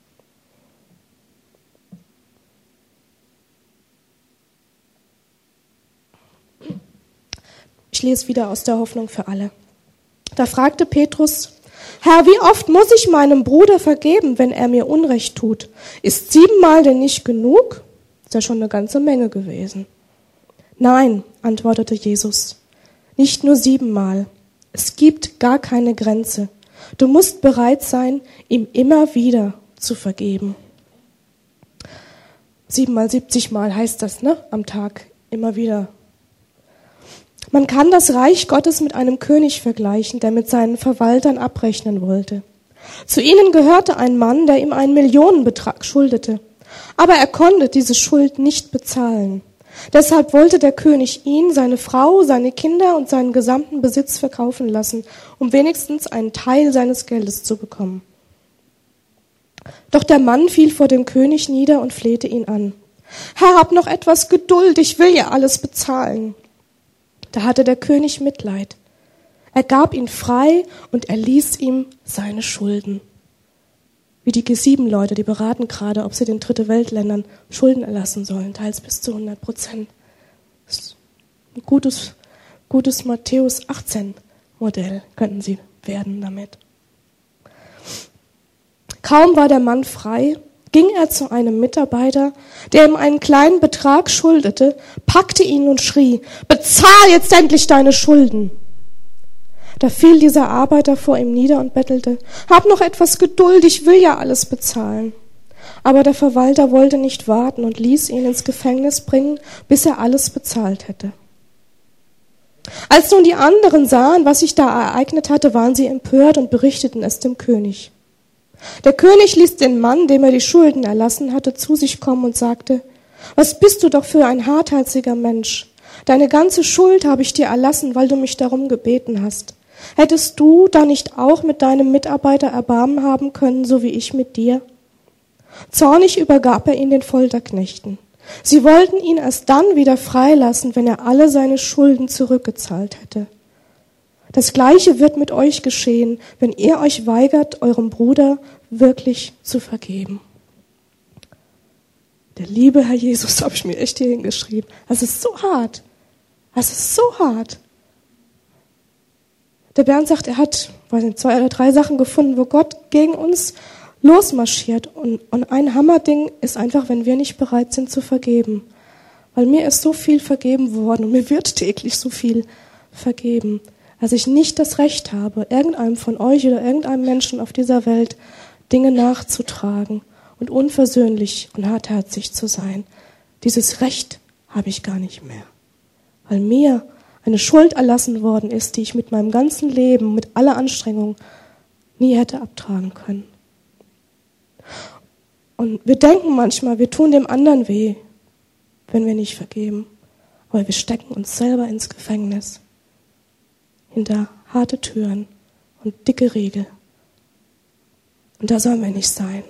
Ich lese wieder aus der Hoffnung für alle. Da fragte Petrus: Herr, wie oft muss ich meinem Bruder vergeben, wenn er mir Unrecht tut? Ist siebenmal denn nicht genug? Ist ja schon eine ganze Menge gewesen. Nein, antwortete Jesus, nicht nur siebenmal. Es gibt gar keine Grenze. Du musst bereit sein, ihm immer wieder zu vergeben. Siebenmal, siebzigmal heißt das, ne? Am Tag, immer wieder. Man kann das Reich Gottes mit einem König vergleichen, der mit seinen Verwaltern abrechnen wollte. Zu ihnen gehörte ein Mann, der ihm einen Millionenbetrag schuldete. Aber er konnte diese Schuld nicht bezahlen. Deshalb wollte der König ihn, seine Frau, seine Kinder und seinen gesamten Besitz verkaufen lassen, um wenigstens einen Teil seines Geldes zu bekommen. Doch der Mann fiel vor dem König nieder und flehte ihn an. Herr, hab noch etwas Geduld, ich will ja alles bezahlen. Da hatte der König Mitleid. Er gab ihn frei und er ließ ihm seine Schulden. Wie die G sieben Leute, die beraten gerade, ob sie den Dritte Weltländern Schulden erlassen sollen, teils bis zu hundert Prozent. Das ist ein gutes, gutes Matthäus achtzehn Modell könnten sie werden damit. Kaum war der Mann frei, ging er zu einem Mitarbeiter, der ihm einen kleinen Betrag schuldete, packte ihn und schrie: Bezahl jetzt endlich deine Schulden! Da fiel dieser Arbeiter vor ihm nieder und bettelte: Hab noch etwas Geduld, ich will ja alles bezahlen. Aber der Verwalter wollte nicht warten und ließ ihn ins Gefängnis bringen, bis er alles bezahlt hätte. Als nun die anderen sahen, was sich da ereignet hatte, waren sie empört und berichteten es dem König. Der König ließ den Mann, dem er die Schulden erlassen hatte, zu sich kommen und sagte: Was bist du doch für ein hartherziger Mensch? Deine ganze Schuld habe ich dir erlassen, weil du mich darum gebeten hast. Hättest du da nicht auch mit deinem Mitarbeiter Erbarmen haben können, so wie ich mit dir? Zornig übergab er ihn den Folterknechten. Sie wollten ihn erst dann wieder freilassen, wenn er alle seine Schulden zurückgezahlt hätte. Das Gleiche wird mit euch geschehen, wenn ihr euch weigert, eurem Bruder wirklich zu vergeben. Der liebe Herr Jesus, habe ich mir echt hier hingeschrieben. Das ist so hart. Das ist so hart. Der Bernd sagt, er hat, weiß nicht, zwei oder drei Sachen gefunden, wo Gott gegen uns losmarschiert. Und, und ein Hammerding ist einfach, wenn wir nicht bereit sind zu vergeben. Weil mir ist so viel vergeben worden und mir wird täglich so viel vergeben, dass ich nicht das Recht habe, irgendeinem von euch oder irgendeinem Menschen auf dieser Welt Dinge nachzutragen und unversöhnlich und hartherzig zu sein. Dieses Recht habe ich gar nicht mehr. Weil mir eine Schuld erlassen worden ist, die ich mit meinem ganzen Leben, mit aller Anstrengung nie hätte abtragen können. Und wir denken manchmal, wir tun dem anderen weh, wenn wir nicht vergeben. Aber wir stecken uns selber ins Gefängnis. Hinter harte Türen und dicke Riegel. Und da sollen wir nicht sein.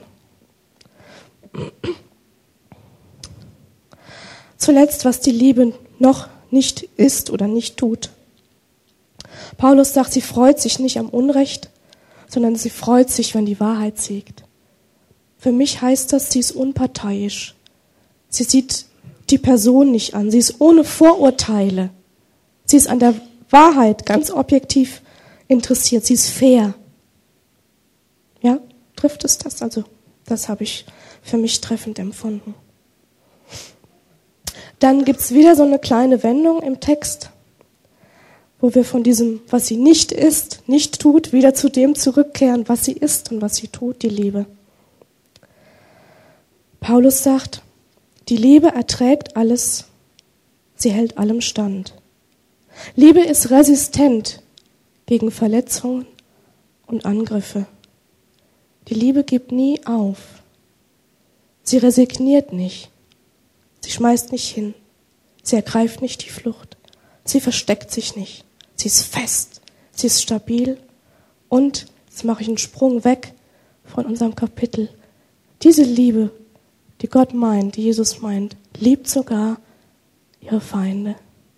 Zuletzt, was die Liebe noch nicht ist oder nicht tut. Paulus sagt, sie freut sich nicht am Unrecht, sondern sie freut sich, wenn die Wahrheit siegt. Für mich heißt das, sie ist unparteiisch. Sie sieht die Person nicht an. Sie ist ohne Vorurteile. Sie ist an der Wahrheit ganz objektiv interessiert. Sie ist fair. Ja, trifft es das? Also, das habe ich für mich treffend empfunden. Dann gibt es wieder so eine kleine Wendung im Text, wo wir von diesem, was sie nicht ist, nicht tut, wieder zu dem zurückkehren, was sie ist und was sie tut, die Liebe. Paulus sagt, die Liebe erträgt alles, sie hält allem stand. Liebe ist resistent gegen Verletzungen und Angriffe. Die Liebe gibt nie auf. Sie resigniert nicht. Sie schmeißt nicht hin. Sie ergreift nicht die Flucht. Sie versteckt sich nicht. Sie ist fest. Sie ist stabil. Und, jetzt mache ich einen Sprung weg von unserem Kapitel. Diese Liebe, die Gott meint, die Jesus meint, liebt sogar ihre Feinde.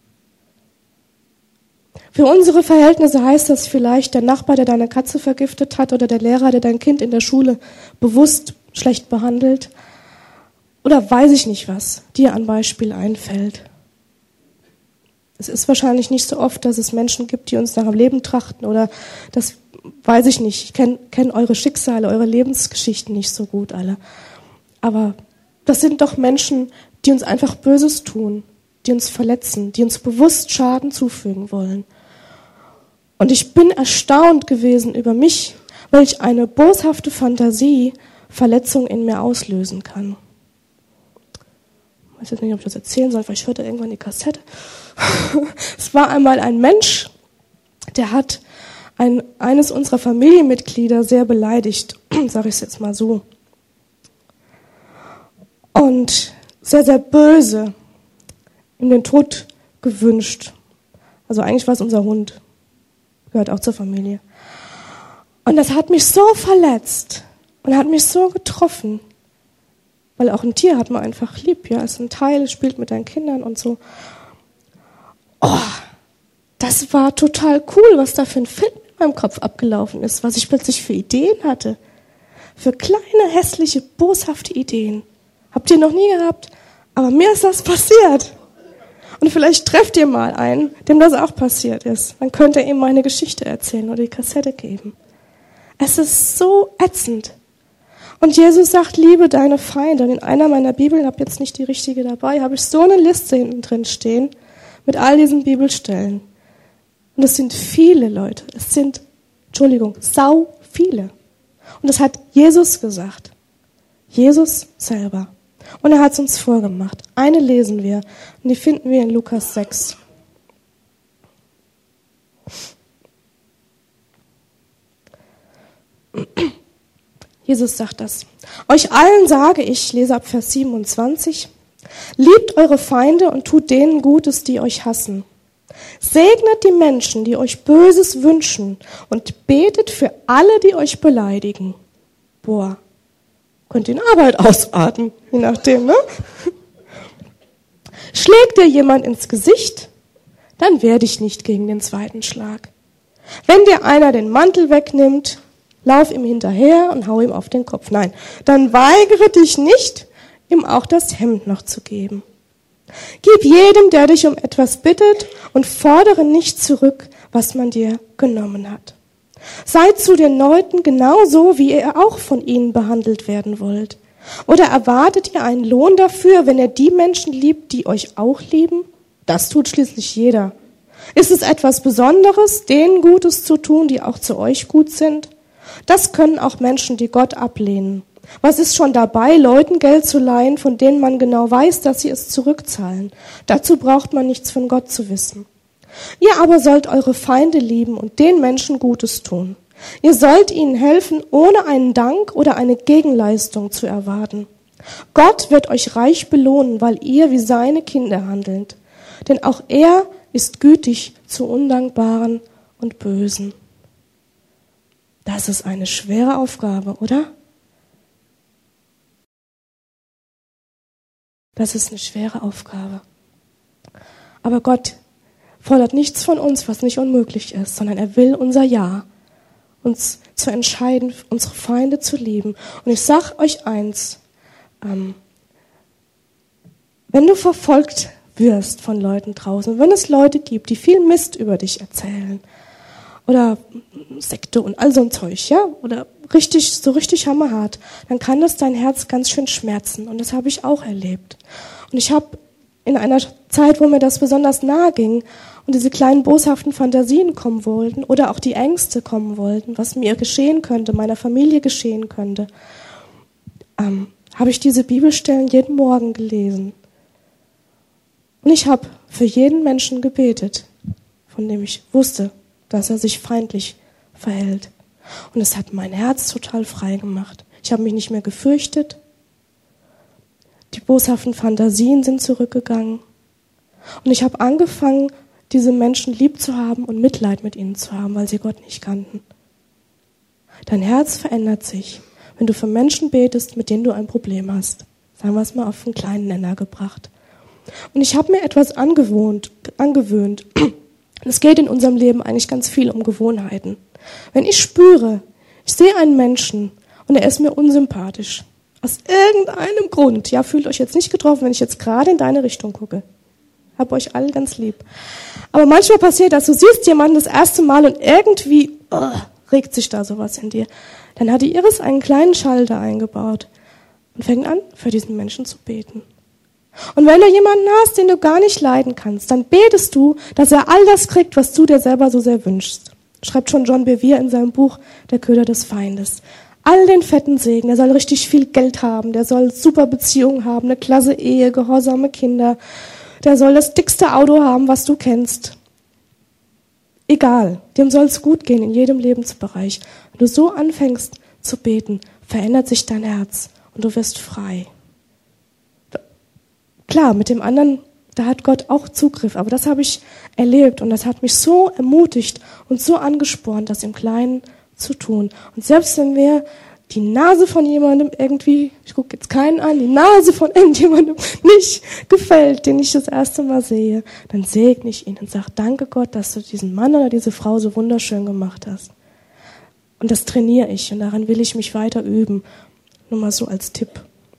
Für unsere Verhältnisse heißt das vielleicht, der Nachbar, der deine Katze vergiftet hat, oder der Lehrer, der dein Kind in der Schule bewusst schlecht behandelt, oder weiß ich nicht, was dir an Beispiel einfällt. Es ist wahrscheinlich nicht so oft, dass es Menschen gibt, die uns nach dem Leben trachten, oder das weiß ich nicht. Ich kenne kenn eure Schicksale, eure Lebensgeschichten nicht so gut alle. Aber das sind doch Menschen, die uns einfach Böses tun, die uns verletzen, die uns bewusst Schaden zufügen wollen. Und ich bin erstaunt gewesen über mich, welch eine boshafte Fantasie Verletzung in mir auslösen kann. Ich weiß jetzt nicht, ob ich das erzählen soll, weil ich hörte irgendwann die Kassette. Es war einmal ein Mensch, der hat ein, eines unserer Familienmitglieder sehr beleidigt, sage ich es jetzt mal so. Und sehr, sehr böse ihm den Tod gewünscht. Also eigentlich war es unser Hund. Gehört auch zur Familie. Und das hat mich so verletzt und hat mich so getroffen. Weil auch ein Tier hat man einfach lieb, ja, ist ein Teil, spielt mit deinen Kindern und so. Oh, das war total cool, was da für ein Film in meinem Kopf abgelaufen ist, was ich plötzlich für Ideen hatte. Für kleine, hässliche, boshafte Ideen. Habt ihr noch nie gehabt? Aber mir ist das passiert. Und vielleicht trefft ihr mal einen, dem das auch passiert ist. Dann könnt ihr ihm meine Geschichte erzählen oder die Kassette geben. Es ist so ätzend. Und Jesus sagt, liebe deine Feinde. Und in einer meiner Bibeln, ich habe jetzt nicht die richtige dabei, habe ich so eine Liste hinten drin stehen mit all diesen Bibelstellen. Und es sind viele Leute. Es sind, Entschuldigung, sau viele. Und das hat Jesus gesagt. Jesus selber. Und er hat es uns vorgemacht. Eine lesen wir. Und die finden wir in Lukas sechs. Jesus sagt das. Euch allen sage ich, ich lese ab Vers siebenundzwanzig, liebt eure Feinde und tut denen Gutes, die euch hassen. Segnet die Menschen, die euch Böses wünschen und betet für alle, die euch beleidigen. Boah, könnt ihr in Arbeit ausarten, je nachdem, ne? Schlägt dir jemand ins Gesicht, dann wehr dich nicht gegen den zweiten Schlag. Wenn dir einer den Mantel wegnimmt, lauf ihm hinterher und hau ihm auf den Kopf. Nein, dann weigere dich nicht, ihm auch das Hemd noch zu geben. Gib jedem, der dich um etwas bittet, und fordere nicht zurück, was man dir genommen hat. Seid zu den Leuten genauso, wie ihr auch von ihnen behandelt werden wollt. Oder erwartet ihr einen Lohn dafür, wenn ihr die Menschen liebt, die euch auch lieben? Das tut schließlich jeder. Ist es etwas Besonderes, denen Gutes zu tun, die auch zu euch gut sind? Das können auch Menschen, die Gott ablehnen. Was ist schon dabei, Leuten Geld zu leihen, von denen man genau weiß, dass sie es zurückzahlen? Dazu braucht man nichts von Gott zu wissen. Ihr aber sollt eure Feinde lieben und den Menschen Gutes tun. Ihr sollt ihnen helfen, ohne einen Dank oder eine Gegenleistung zu erwarten. Gott wird euch reich belohnen, weil ihr wie seine Kinder handelt. Denn auch er ist gütig zu Undankbaren und Bösen. Das ist eine schwere Aufgabe, oder? Das ist eine schwere Aufgabe. Aber Gott fordert nichts von uns, was nicht unmöglich ist, sondern er will unser Ja, uns zu entscheiden, unsere Feinde zu lieben. Und ich sag euch eins, ähm, wenn du verfolgt wirst von Leuten draußen, wenn es Leute gibt, die viel Mist über dich erzählen, oder Sekte und all so ein Zeug, ja, oder richtig, so richtig hammerhart, dann kann das dein Herz ganz schön schmerzen. Und das habe ich auch erlebt. Und ich habe in einer Zeit, wo mir das besonders nahe ging und diese kleinen boshaften Fantasien kommen wollten oder auch die Ängste kommen wollten, was mir geschehen könnte, meiner Familie geschehen könnte, ähm, habe ich diese Bibelstellen jeden Morgen gelesen. Und ich habe für jeden Menschen gebetet, von dem ich wusste, dass er sich feindlich verhält. Und es hat mein Herz total frei gemacht. Ich habe mich nicht mehr gefürchtet. Die boshaften Fantasien sind zurückgegangen. Und ich habe angefangen, diese Menschen lieb zu haben und Mitleid mit ihnen zu haben, weil sie Gott nicht kannten. Dein Herz verändert sich, wenn du für Menschen betest, mit denen du ein Problem hast. Sagen wir es mal auf einen kleinen Nenner gebracht. Und ich habe mir etwas angewohnt, angewöhnt. Es geht in unserem Leben eigentlich ganz viel um Gewohnheiten. Wenn ich spüre, ich sehe einen Menschen und er ist mir unsympathisch, aus irgendeinem Grund, ja, fühlt euch jetzt nicht getroffen, wenn ich jetzt gerade in deine Richtung gucke. Hab euch alle ganz lieb. Aber manchmal passiert das, du siehst jemanden das erste Mal und irgendwie oh, regt sich da sowas in dir. Dann hat die Iris einen kleinen Schalter eingebaut und fängt an, für diesen Menschen zu beten. Und wenn du jemanden hast, den du gar nicht leiden kannst, dann betest du, dass er all das kriegt, was du dir selber so sehr wünschst. Schreibt schon John Bevere in seinem Buch Der Köder des Feindes. All den fetten Segen, der soll richtig viel Geld haben, der soll super Beziehungen haben, eine klasse Ehe, gehorsame Kinder, der soll das dickste Auto haben, was du kennst. Egal, dem soll es gut gehen in jedem Lebensbereich. Wenn du so anfängst zu beten, verändert sich dein Herz und du wirst frei. Klar, mit dem anderen, da hat Gott auch Zugriff, aber das habe ich erlebt und das hat mich so ermutigt und so angespornt, das im Kleinen zu tun. Und selbst wenn wir die Nase von jemandem irgendwie, ich gucke jetzt keinen an, die Nase von irgendjemandem nicht gefällt, den ich das erste Mal sehe, dann segne ich ihn und sage, danke Gott, dass du diesen Mann oder diese Frau so wunderschön gemacht hast. Und das trainiere ich und daran will ich mich weiter üben. Nur mal so als Tipp.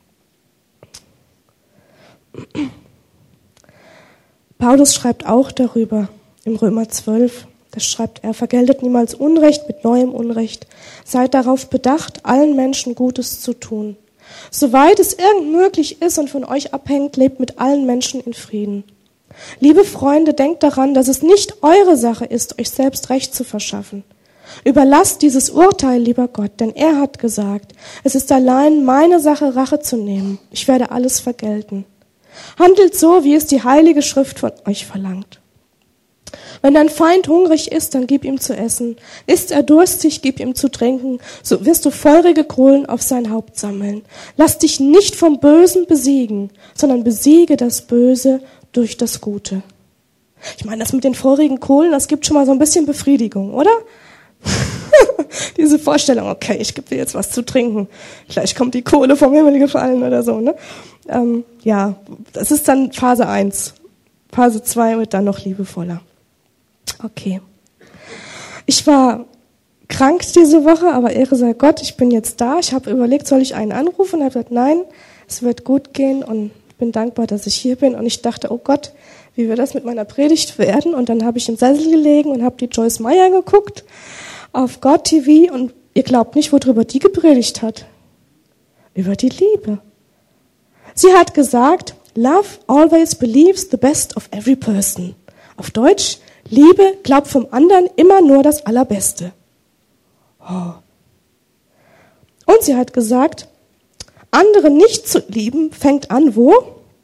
Paulus schreibt auch darüber im Römer zwölf, da schreibt er, vergeltet niemals Unrecht mit neuem Unrecht. Seid darauf bedacht, allen Menschen Gutes zu tun. Soweit es irgend möglich ist und von euch abhängt, lebt mit allen Menschen in Frieden. Liebe Freunde, denkt daran, dass es nicht eure Sache ist, euch selbst Recht zu verschaffen. Überlasst dieses Urteil lieber Gott, denn er hat gesagt, es ist allein meine Sache, Rache zu nehmen. Ich werde alles vergelten. Handelt so, wie es die Heilige Schrift von euch verlangt. Wenn dein Feind hungrig ist, dann gib ihm zu essen. Ist er durstig, gib ihm zu trinken. So wirst du feurige Kohlen auf sein Haupt sammeln. Lass dich nicht vom Bösen besiegen, sondern besiege das Böse durch das Gute. Ich meine, das mit den feurigen Kohlen, das gibt schon mal so ein bisschen Befriedigung, oder? Diese Vorstellung, okay, ich gebe dir jetzt was zu trinken. Gleich kommt die Kohle vom Himmel gefallen oder so, ne? Ähm, ja, das ist dann Phase eins. Phase zwei wird dann noch liebevoller. Okay. Ich war krank diese Woche, aber Ehre sei Gott, ich bin jetzt da. Ich habe überlegt, soll ich einen anrufen? Und habe gesagt, nein, es wird gut gehen und ich bin dankbar, dass ich hier bin. Und ich dachte, oh Gott, wie wird das mit meiner Predigt werden? Und dann habe ich im Sessel gelegen und habe die Joyce Meyer geguckt auf God T V und ihr glaubt nicht, worüber die gepredigt hat. Über die Liebe. Sie hat gesagt, Love always believes the best of every person. Auf Deutsch, Liebe glaubt vom anderen immer nur das Allerbeste. Oh. Und sie hat gesagt, andere nicht zu lieben fängt an wo?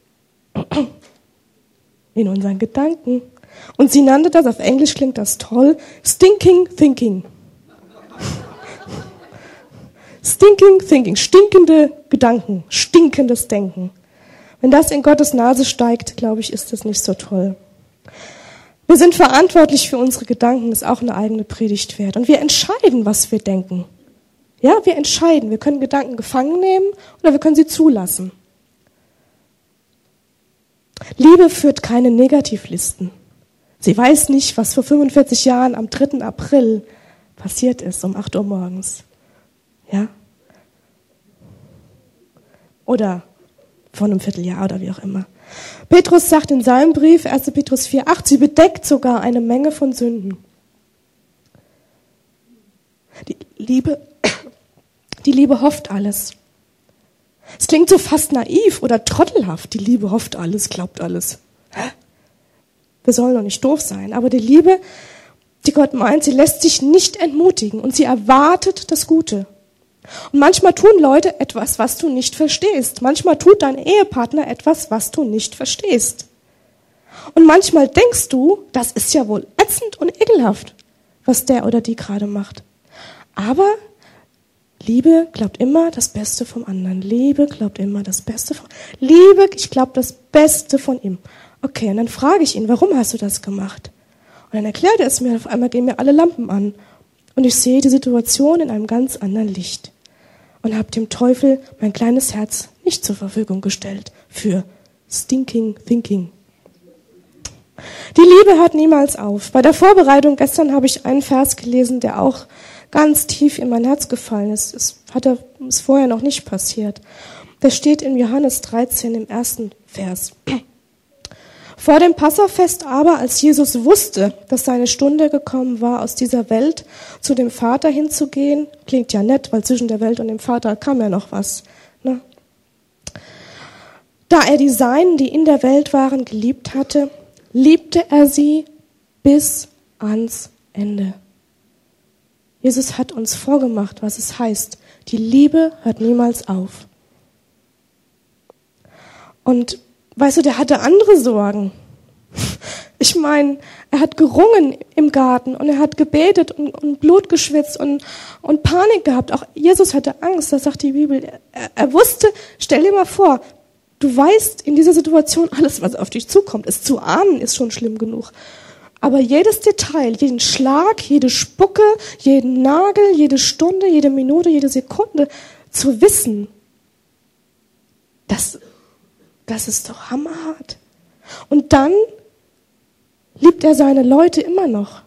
In unseren Gedanken. Und sie nannte das, auf Englisch klingt das toll, stinking thinking. Stinking thinking, stinkende Gedanken, stinkendes Denken. Wenn das in Gottes Nase steigt, glaube ich, ist das nicht so toll. Wir sind verantwortlich für unsere Gedanken, ist auch eine eigene Predigt wert. Und wir entscheiden, was wir denken. Ja, wir entscheiden. Wir können Gedanken gefangen nehmen oder wir können sie zulassen. Liebe führt keine Negativlisten. Sie weiß nicht, was vor fünfundvierzig Jahren am dritten April passiert ist, um acht Uhr morgens. Ja? Oder vor einem Vierteljahr oder wie auch immer. Petrus sagt in seinem Brief, erster Petrus vier acht, sie bedeckt sogar eine Menge von Sünden. Die Liebe, die Liebe hofft alles. Es klingt so fast naiv oder trottelhaft. Die Liebe hofft alles, glaubt alles. Hä? Wir sollen doch nicht doof sein. Aber die Liebe, die Gott meint, sie lässt sich nicht entmutigen und sie erwartet das Gute. Und manchmal tun Leute etwas, was du nicht verstehst. Manchmal tut dein Ehepartner etwas, was du nicht verstehst. Und manchmal denkst du, das ist ja wohl ätzend und ekelhaft, was der oder die gerade macht. Aber Liebe glaubt immer das Beste vom anderen. Liebe glaubt immer das Beste von Liebe, ich glaube das Beste von ihm. Okay, und dann frage ich ihn, warum hast du das gemacht? Und dann erklärt er es mir, auf einmal gehen mir alle Lampen an. Und ich sehe die Situation in einem ganz anderen Licht. Und habe dem Teufel mein kleines Herz nicht zur Verfügung gestellt für Stinking Thinking. Die Liebe hört niemals auf. Bei der Vorbereitung gestern habe ich einen Vers gelesen, der auch ganz tief in mein Herz gefallen ist. Es hatte es vorher noch nicht passiert. Der steht in Johannes dreizehn im ersten Vers. Vor dem Passafest aber, als Jesus wusste, dass seine Stunde gekommen war, aus dieser Welt zu dem Vater hinzugehen, klingt ja nett, weil zwischen der Welt und dem Vater kam ja noch was, ne? Da er die Seinen, die in der Welt waren, geliebt hatte, liebte er sie bis ans Ende. Jesus hat uns vorgemacht, was es heißt. Die Liebe hört niemals auf. Und weißt du, der hatte andere Sorgen. Ich meine, er hat gerungen im Garten und er hat gebetet und, und Blut geschwitzt und, und Panik gehabt. Auch Jesus hatte Angst, das sagt die Bibel. Er, er wusste, stell dir mal vor, du weißt in dieser Situation alles, was auf dich zukommt. Es zu ahnen ist schon schlimm genug. Aber jedes Detail, jeden Schlag, jede Spucke, jeden Nagel, jede Stunde, jede Minute, jede Sekunde zu wissen, das, das ist doch hammerhart. Und dann liebt er seine Leute immer noch.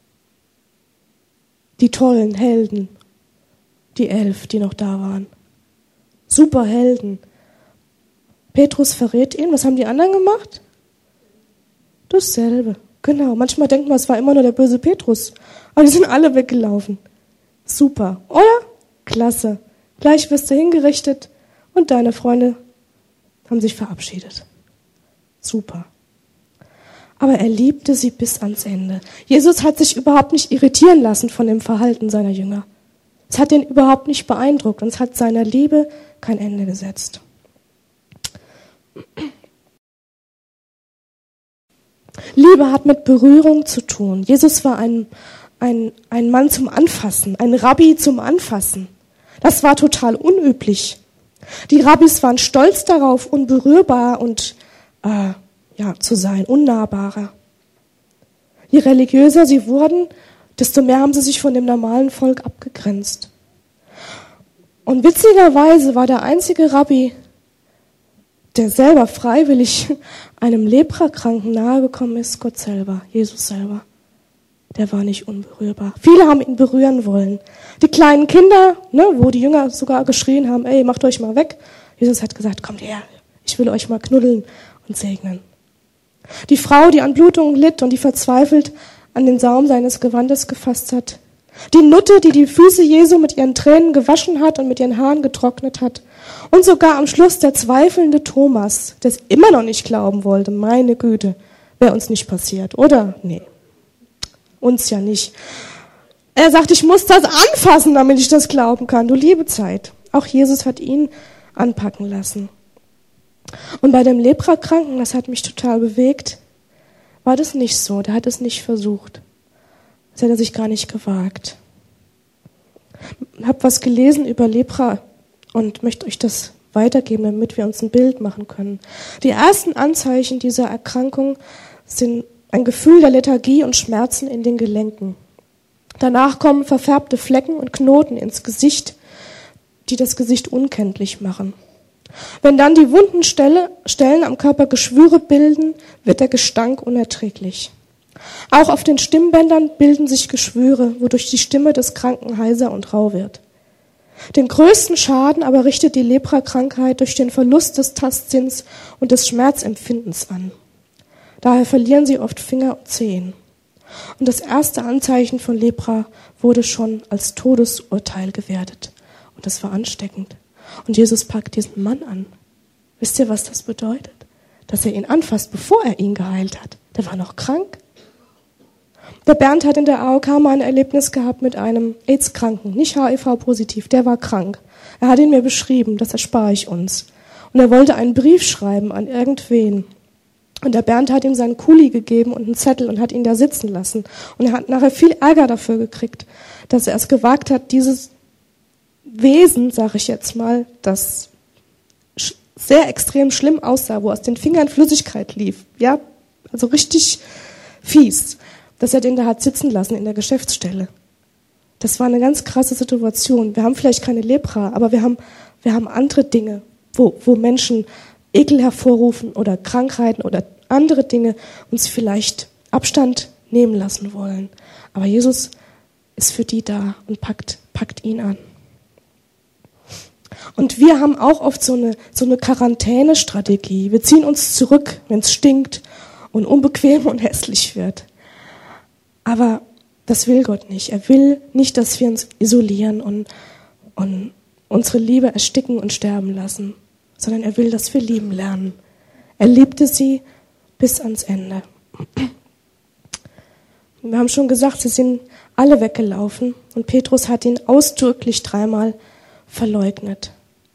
Die tollen Helden, die elf, die noch da waren. Superhelden. Petrus verrät ihn. Was haben die anderen gemacht? Dasselbe. Genau. Manchmal denkt man, es war immer nur der böse Petrus. Aber die sind alle weggelaufen. Super. Oder? Klasse. Gleich wirst du hingerichtet und deine Freunde haben sich verabschiedet. Super. Aber er liebte sie bis ans Ende. Jesus hat sich überhaupt nicht irritieren lassen von dem Verhalten seiner Jünger. Es hat ihn überhaupt nicht beeindruckt und es hat seiner Liebe kein Ende gesetzt. Liebe hat mit Berührung zu tun. Jesus war ein, ein, ein Mann zum Anfassen, ein Rabbi zum Anfassen. Das war total unüblich. Die Rabbis waren stolz darauf, unberührbar und äh, ja, zu sein, unnahbarer. Je religiöser sie wurden, desto mehr haben sie sich von dem normalen Volk abgegrenzt. Und witzigerweise war der einzige Rabbi, der selber freiwillig einem Leprakranken nahegekommen ist, Gott selber, Jesus selber. Der war nicht unberührbar. Viele haben ihn berühren wollen. Die kleinen Kinder, ne, wo die Jünger sogar geschrien haben, ey, macht euch mal weg. Jesus hat gesagt, kommt her, ich will euch mal knuddeln und segnen. Die Frau, die an Blutungen litt und die verzweifelt an den Saum seines Gewandes gefasst hat. Die Nutte, die die Füße Jesu mit ihren Tränen gewaschen hat und mit ihren Haaren getrocknet hat. Und sogar am Schluss der zweifelnde Thomas, der es immer noch nicht glauben wollte. Meine Güte, wäre uns nicht passiert, oder? Nee, uns ja nicht. Er sagt, ich muss das anfassen, damit ich das glauben kann. Du liebe Zeit. Auch Jesus hat ihn anpacken lassen. Und bei dem Leprakranken, das hat mich total bewegt, war das nicht so. Der hat es nicht versucht. Das hat er sich gar nicht gewagt. Ich habe was gelesen über Lepra und möchte euch das weitergeben, damit wir uns ein Bild machen können. Die ersten Anzeichen dieser Erkrankung sind ein Gefühl der Lethargie und Schmerzen in den Gelenken. Danach kommen verfärbte Flecken und Knoten ins Gesicht, die das Gesicht unkenntlich machen. Wenn dann die wunden Stelle, Stellen am Körper Geschwüre bilden, wird der Gestank unerträglich. Auch auf den Stimmbändern bilden sich Geschwüre, wodurch die Stimme des Kranken heiser und rau wird. Den größten Schaden aber richtet die Leprakrankheit durch den Verlust des Tastsinns und des Schmerzempfindens an. Daher verlieren sie oft Finger und Zehen. Und das erste Anzeichen von Lepra wurde schon als Todesurteil gewertet. Und das war ansteckend. Und Jesus packt diesen Mann an. Wisst ihr, was das bedeutet? Dass er ihn anfasst, bevor er ihn geheilt hat. Der war noch krank. Der Bernd hat in der A O K mal ein Erlebnis gehabt mit einem AIDS-Kranken, nicht H I V-positiv, der war krank. Er hat ihn mir beschrieben, das erspare ich uns. Und er wollte einen Brief schreiben an irgendwen. Und der Bernd hat ihm seinen Kuli gegeben und einen Zettel und hat ihn da sitzen lassen. Und er hat nachher viel Ärger dafür gekriegt, dass er es gewagt hat, dieses Wesen, sage ich jetzt mal, das sehr extrem schlimm aussah, wo aus den Fingern Flüssigkeit lief, ja, also richtig fies, dass er den da hat sitzen lassen in der Geschäftsstelle. Das war eine ganz krasse Situation. Wir haben vielleicht keine Lepra, aber wir haben, wir haben andere Dinge, wo, wo Menschen Ekel hervorrufen oder Krankheiten oder andere Dinge uns vielleicht Abstand nehmen lassen wollen. Aber Jesus ist für die da und packt, packt ihn an. Und wir haben auch oft so eine, so eine Quarantänestrategie. Wir ziehen uns zurück, wenn es stinkt und unbequem und hässlich wird. Aber das will Gott nicht. Er will nicht, dass wir uns isolieren und, und unsere Liebe ersticken und sterben lassen, sondern er will, dass wir lieben lernen. Er liebte sie bis ans Ende. Wir haben schon gesagt, sie sind alle weggelaufen und Petrus hat ihn ausdrücklich dreimal verleugnet.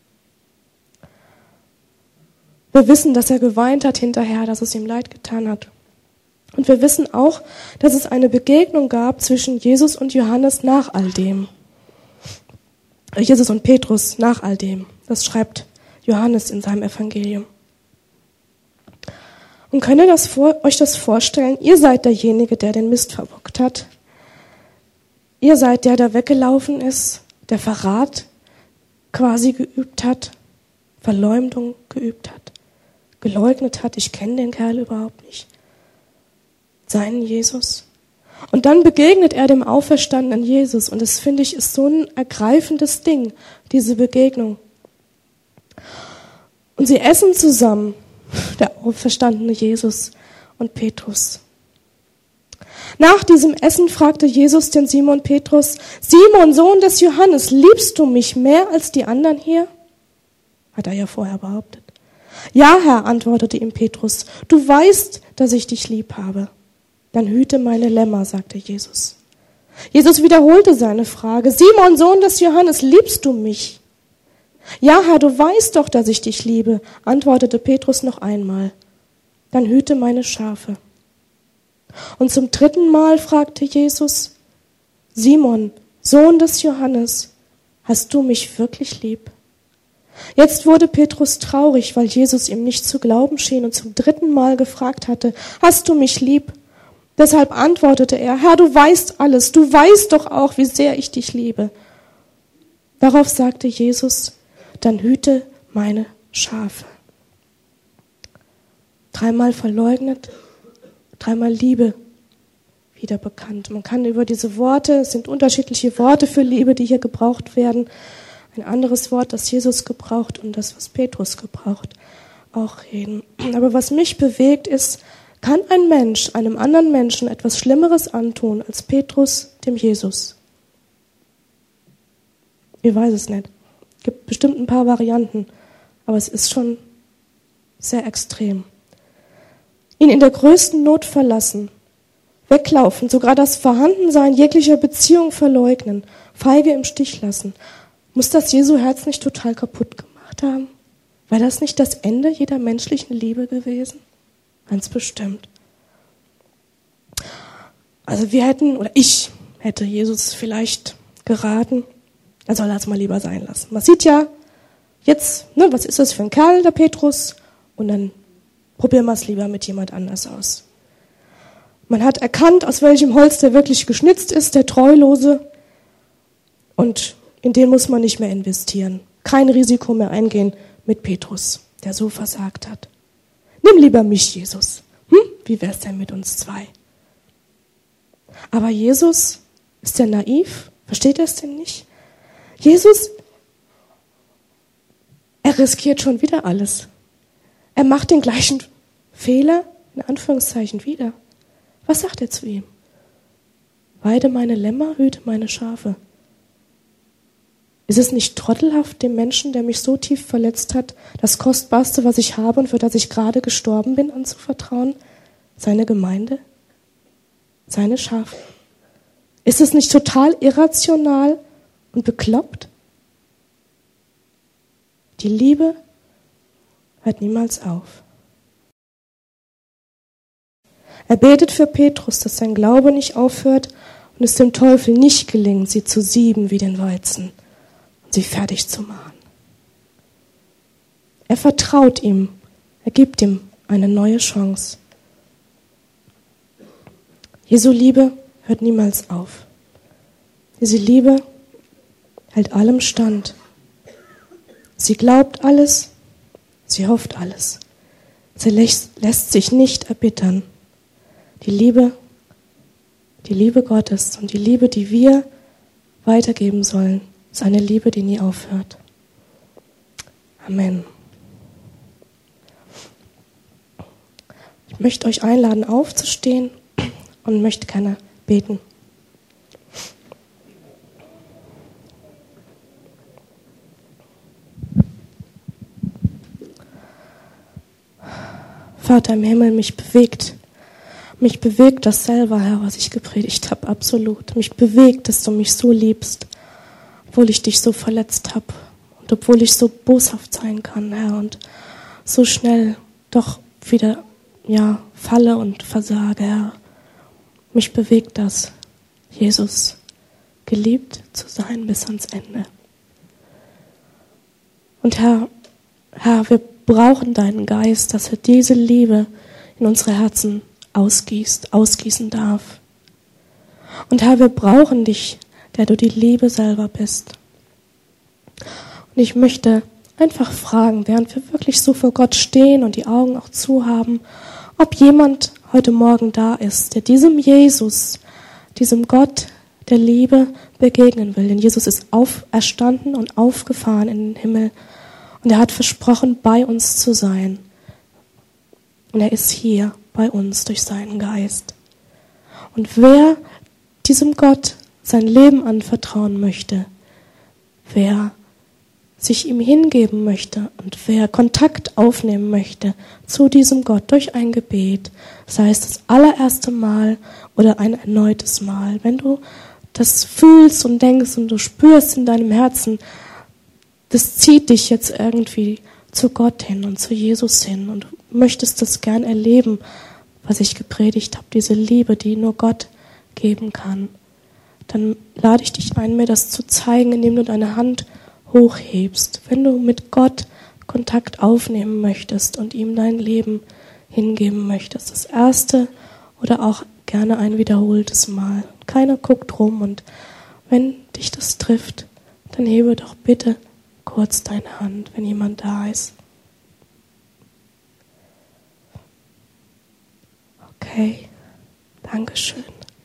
Wir wissen, dass er geweint hat hinterher, dass es ihm leid getan hat. Und wir wissen auch, dass es eine Begegnung gab zwischen Jesus und Johannes nach all dem. Jesus und Petrus nach all dem. Das schreibt Johannes in seinem Evangelium. Und könnt ihr das vor, euch das vorstellen? Ihr seid derjenige, der den Mist verbockt hat. Ihr seid der, der weggelaufen ist, der Verrat quasi geübt hat, Verleumdung geübt hat, geleugnet hat, ich kenne den Kerl überhaupt nicht. Seinen Jesus. Und dann begegnet er dem auferstandenen Jesus. Und das, finde ich, ist so ein ergreifendes Ding, diese Begegnung. Und sie essen zusammen, der auferstandene Jesus und Petrus. Nach diesem Essen fragte Jesus den Simon Petrus: Simon, Sohn des Johannes, liebst du mich mehr als die anderen hier? Hat er ja vorher behauptet. Ja, Herr, antwortete ihm Petrus, du weißt, dass ich dich lieb habe. Dann hüte meine Lämmer, sagte Jesus. Jesus wiederholte seine Frage: Simon, Sohn des Johannes, liebst du mich? Ja, Herr, du weißt doch, dass ich dich liebe, antwortete Petrus noch einmal. Dann hüte meine Schafe. Und zum dritten Mal fragte Jesus: Simon, Sohn des Johannes, hast du mich wirklich lieb? Jetzt wurde Petrus traurig, weil Jesus ihm nicht zu glauben schien und zum dritten Mal gefragt hatte: Hast du mich lieb? Deshalb antwortete er: Herr, du weißt alles, du weißt doch auch, wie sehr ich dich liebe. Darauf sagte Jesus: Dann hüte meine Schafe. Dreimal verleugnet, dreimal Liebe wieder bekannt. Man kann über diese Worte, es sind unterschiedliche Worte für Liebe, die hier gebraucht werden. Ein anderes Wort, das Jesus gebraucht und das, was Petrus gebraucht, auch reden. Aber was mich bewegt ist, kann ein Mensch einem anderen Menschen etwas Schlimmeres antun als Petrus dem Jesus? Ich weiß es nicht. Es gibt bestimmt ein paar Varianten, aber es ist schon sehr extrem. Ihn in der größten Not verlassen, weglaufen, sogar das Vorhandensein jeglicher Beziehung verleugnen, feige im Stich lassen. Muss das Jesu Herz nicht total kaputt gemacht haben? Wäre das nicht das Ende jeder menschlichen Liebe gewesen? Ganz bestimmt. Also wir hätten, oder ich hätte Jesus vielleicht geraten, er soll das mal lieber sein lassen. Man sieht ja jetzt, ne, was ist das für ein Kerl, der Petrus? Und dann probieren wir es lieber mit jemand anders aus. Man hat erkannt, aus welchem Holz der wirklich geschnitzt ist, der Treulose. Und in den muss man nicht mehr investieren. Kein Risiko mehr eingehen mit Petrus, der so versagt hat. Nimm lieber mich, Jesus. Hm? Wie wär's denn mit uns zwei? Aber Jesus, ist der naiv? Versteht er es denn nicht? Jesus, er riskiert schon wieder alles. Er macht den gleichen Fehler, in Anführungszeichen, wieder. Was sagt er zu ihm? Weide meine Lämmer, hüte meine Schafe. Ist es nicht trottelhaft, dem Menschen, der mich so tief verletzt hat, das Kostbarste, was ich habe und für das ich gerade gestorben bin, anzuvertrauen? Seine Gemeinde? Seine Schafe? Ist es nicht total irrational und bekloppt? Die Liebe hört niemals auf. Er betet für Petrus, dass sein Glaube nicht aufhört und es dem Teufel nicht gelingt, sie zu sieben wie den Weizen und sie fertig zu machen. Er vertraut ihm, er gibt ihm eine neue Chance. Jesu Liebe hört niemals auf. Diese Liebe hält allem stand. Sie glaubt alles, sie hofft alles. Sie lässt sich nicht erbittern. Die Liebe, die Liebe Gottes und die Liebe, die wir weitergeben sollen, ist eine Liebe, die nie aufhört. Amen. Ich möchte euch einladen, aufzustehen und möchte gerne beten. Vater im Himmel, mich bewegt, mich bewegt das selber, Herr, was ich gepredigt habe, absolut. Mich bewegt, dass du mich so liebst, obwohl ich dich so verletzt habe und obwohl ich so boshaft sein kann, Herr, und so schnell doch wieder, ja, falle und versage, Herr. Mich bewegt das, Jesus, geliebt zu sein bis ans Ende. Und Herr, Herr, wir brauchen deinen Geist, dass er diese Liebe in unsere Herzen ausgießt, ausgießen darf. Und Herr, wir brauchen dich, der du die Liebe selber bist. Und ich möchte einfach fragen, während wir wirklich so vor Gott stehen und die Augen auch zu haben, ob jemand heute Morgen da ist, der diesem Jesus, diesem Gott der Liebe begegnen will. Denn Jesus ist auferstanden und aufgefahren in den Himmel. Und er hat versprochen, bei uns zu sein. Und er ist hier bei uns durch seinen Geist. Und wer diesem Gott sein Leben anvertrauen möchte, wer sich ihm hingeben möchte und wer Kontakt aufnehmen möchte zu diesem Gott durch ein Gebet, sei es das allererste Mal oder ein erneutes Mal, wenn du das fühlst und denkst und du spürst in deinem Herzen, das zieht dich jetzt irgendwie zu Gott hin und zu Jesus hin und du möchtest das gern erleben, was ich gepredigt habe, diese Liebe, die nur Gott geben kann, dann lade ich dich ein, mir das zu zeigen, indem du deine Hand hochhebst, wenn du mit Gott Kontakt aufnehmen möchtest und ihm dein Leben hingeben möchtest. Das erste oder auch gerne ein wiederholtes Mal. Keiner guckt rum und wenn dich das trifft, dann hebe doch bitte kurz deine Hand, wenn jemand da ist. Okay, Dankeschön.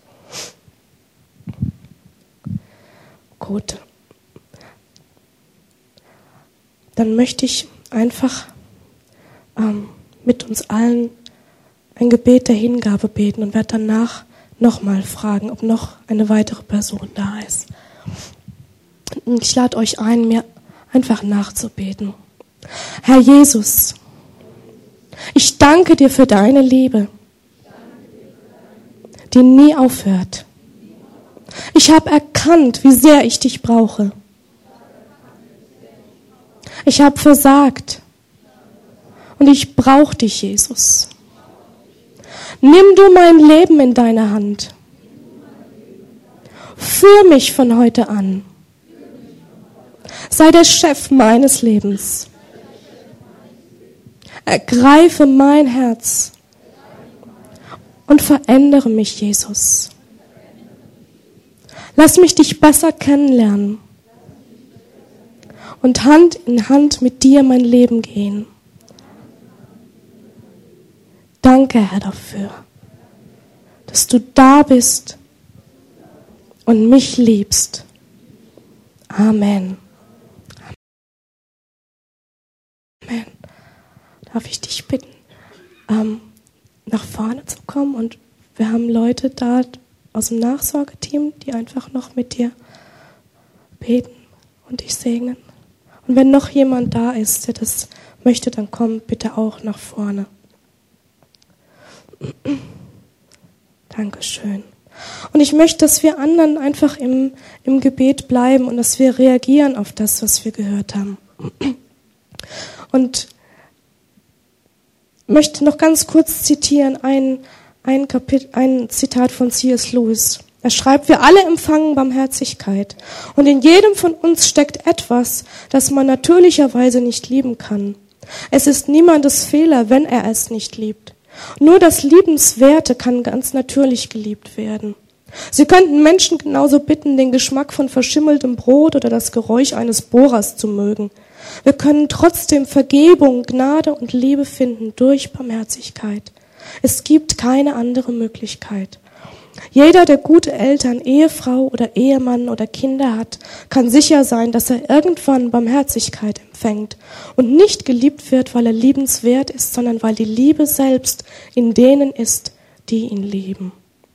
Gut. Dann möchte ich einfach ähm, mit uns allen ein Gebet der Hingabe beten und werde danach nochmal fragen, ob noch eine weitere Person da ist. Und ich lade euch ein, mir einfach nachzubeten. Herr Jesus, ich danke dir für deine Liebe, die nie aufhört. Ich habe erkannt, wie sehr ich dich brauche. Ich habe versagt und ich brauche dich, Jesus. Nimm du mein Leben in deine Hand. Führ mich von heute an. Sei der Chef meines Lebens. Ergreife mein Herz und verändere mich, Jesus. Lass mich dich besser kennenlernen und Hand in Hand mit dir mein Leben gehen. Danke, Herr, dafür, dass du da bist und mich liebst. Amen. Amen. Darf ich dich bitten, ähm, nach vorne zu kommen? Und wir haben Leute da aus dem Nachsorgeteam, die einfach noch mit dir beten und dich segnen. Und wenn noch jemand da ist, der das möchte, dann komm bitte auch nach vorne. Dankeschön. Und ich möchte, dass wir anderen einfach im, im Gebet bleiben und dass wir reagieren auf das, was wir gehört haben. Und möchte noch ganz kurz zitieren, ein, ein, Kapit- ein Zitat von C S Lewis. Er schreibt, wir alle empfangen Barmherzigkeit und in jedem von uns steckt etwas, das man natürlicherweise nicht lieben kann. Es ist niemandes Fehler, wenn er es nicht liebt. Nur das Liebenswerte kann ganz natürlich geliebt werden. Sie könnten Menschen genauso bitten, den Geschmack von verschimmeltem Brot oder das Geräusch eines Bohrers zu mögen. Wir können trotzdem Vergebung, Gnade und Liebe finden durch Barmherzigkeit. Es gibt keine andere Möglichkeit. Jeder, der gute Eltern, Ehefrau oder Ehemann oder Kinder hat, kann sicher sein, dass er irgendwann Barmherzigkeit empfängt und nicht geliebt wird, weil er liebenswert ist, sondern weil die Liebe selbst in denen ist, die ihn lieben.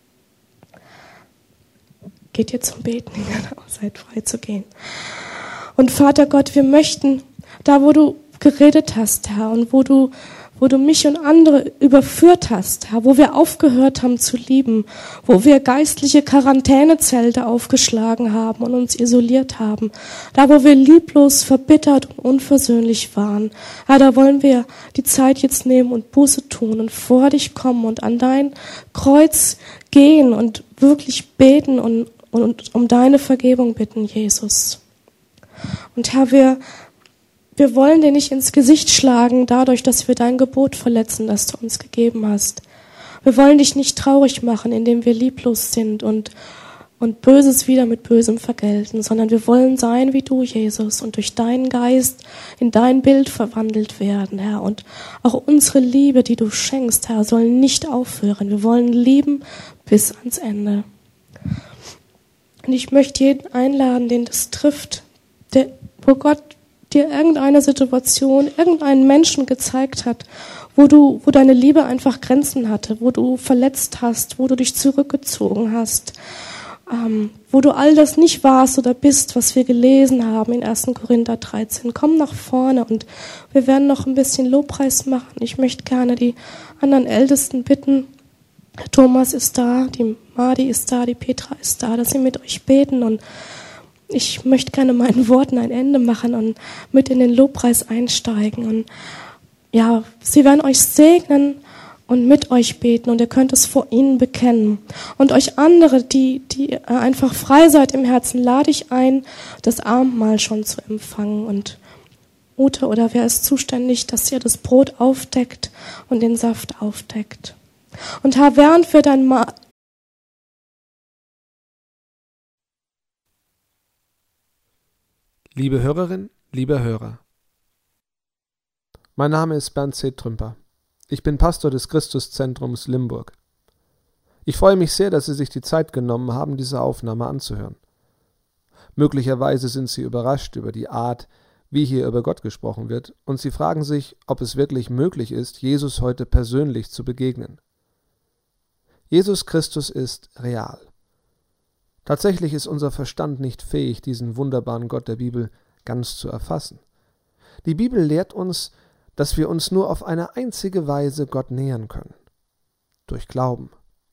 Geht ihr zum Beten? Genau, seid frei zu gehen. Und Vater Gott, wir möchten, da wo du geredet hast, Herr, und wo du wo du mich und andere überführt hast, Herr, wo wir aufgehört haben zu lieben, wo wir geistliche Quarantänezelte aufgeschlagen haben und uns isoliert haben, da wo wir lieblos, verbittert und unversöhnlich waren. Herr, da wollen wir die Zeit jetzt nehmen und Buße tun und vor dich kommen und an dein Kreuz gehen und wirklich beten und, und um deine Vergebung bitten, Jesus. Und Herr, wir wir wollen dir nicht ins Gesicht schlagen, dadurch, dass wir dein Gebot verletzen, das du uns gegeben hast. Wir wollen dich nicht traurig machen, indem wir lieblos sind und, und Böses wieder mit Bösem vergelten, sondern wir wollen sein wie du, Jesus, und durch deinen Geist in dein Bild verwandelt werden, Herr. Und auch unsere Liebe, die du schenkst, Herr, soll nicht aufhören. Wir wollen lieben bis ans Ende. Und ich möchte jeden einladen, den das trifft, der, wo Gott dir irgendeine Situation, irgendeinen Menschen gezeigt hat, wo du, wo deine Liebe einfach Grenzen hatte, wo du verletzt hast, wo du dich zurückgezogen hast, ähm, wo du all das nicht warst oder bist, was wir gelesen haben in ersten Korinther dreizehn. Komm nach vorne und wir werden noch ein bisschen Lobpreis machen. Ich möchte gerne die anderen Ältesten bitten. Thomas ist da, die Madi ist da, die Petra ist da, dass sie mit euch beten, und ich möchte gerne meinen Worten ein Ende machen und mit in den Lobpreis einsteigen. Und ja, sie werden euch segnen und mit euch beten, und ihr könnt es vor ihnen bekennen. Und euch andere, die, die einfach frei seid im Herzen, lade ich ein, das Abendmahl schon zu empfangen. Und Ute oder wer ist zuständig, dass ihr das Brot aufdeckt und den Saft aufdeckt. Und Herr, während wir dein Mahl Liebe Hörerin, lieber Hörer, mein Name ist Bernd C. Trümper. Ich bin Pastor des Christuszentrums Limburg. Ich freue mich sehr, dass Sie sich die Zeit genommen haben, diese Aufnahme anzuhören. Möglicherweise sind Sie überrascht über die Art, wie hier über Gott gesprochen wird, und Sie fragen sich, ob es wirklich möglich ist, Jesus heute persönlich zu begegnen. Jesus Christus ist real. Tatsächlich ist unser Verstand nicht fähig, diesen wunderbaren Gott der Bibel ganz zu erfassen. Die Bibel lehrt uns, dass wir uns nur auf eine einzige Weise Gott nähern können: durch Glauben.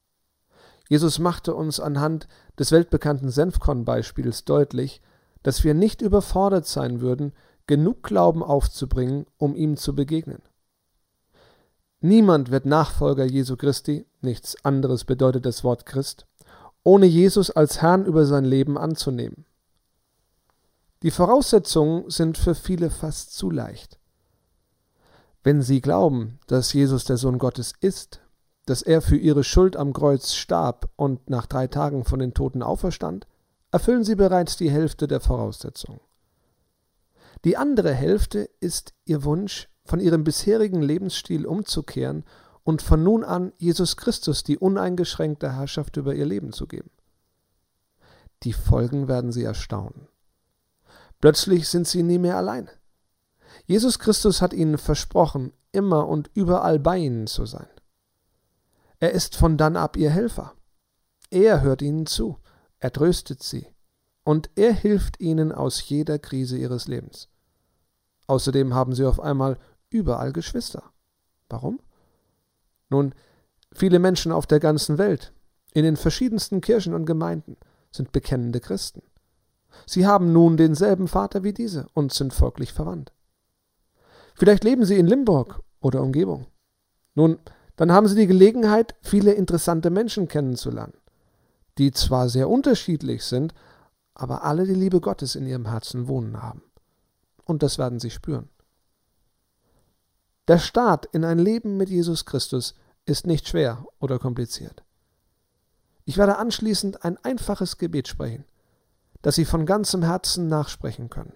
Jesus machte uns anhand des weltbekannten Senfkorn-Beispiels deutlich, dass wir nicht überfordert sein würden, genug Glauben aufzubringen, um ihm zu begegnen. Niemand wird Nachfolger Jesu Christi, nichts anderes bedeutet das Wort Christ, ohne Jesus als Herrn über sein Leben anzunehmen. Die Voraussetzungen sind für viele fast zu leicht. Wenn sie glauben, dass Jesus der Sohn Gottes ist, dass er für ihre Schuld am Kreuz starb und nach drei Tagen von den Toten auferstand, erfüllen sie bereits die Hälfte der Voraussetzungen. Die andere Hälfte ist ihr Wunsch, von ihrem bisherigen Lebensstil umzukehren und von nun an Jesus Christus die uneingeschränkte Herrschaft über ihr Leben zu geben. Die Folgen werden sie erstaunen. Plötzlich sind sie nie mehr allein. Jesus Christus hat ihnen versprochen, immer und überall bei ihnen zu sein. Er ist von dann ab ihr Helfer. Er hört ihnen zu, er tröstet sie und er hilft ihnen aus jeder Krise ihres Lebens. Außerdem haben sie auf einmal überall Geschwister. Warum? Nun, viele Menschen auf der ganzen Welt, in den verschiedensten Kirchen und Gemeinden, sind bekennende Christen. Sie haben nun denselben Vater wie diese und sind folglich verwandt. Vielleicht leben sie in Limburg oder Umgebung. Nun, dann haben sie die Gelegenheit, viele interessante Menschen kennenzulernen, die zwar sehr unterschiedlich sind, aber alle die Liebe Gottes in ihrem Herzen wohnen haben. Und das werden sie spüren. Der Start in ein Leben mit Jesus Christus ist nicht schwer oder kompliziert. Ich werde anschließend ein einfaches Gebet sprechen, das Sie von ganzem Herzen nachsprechen können.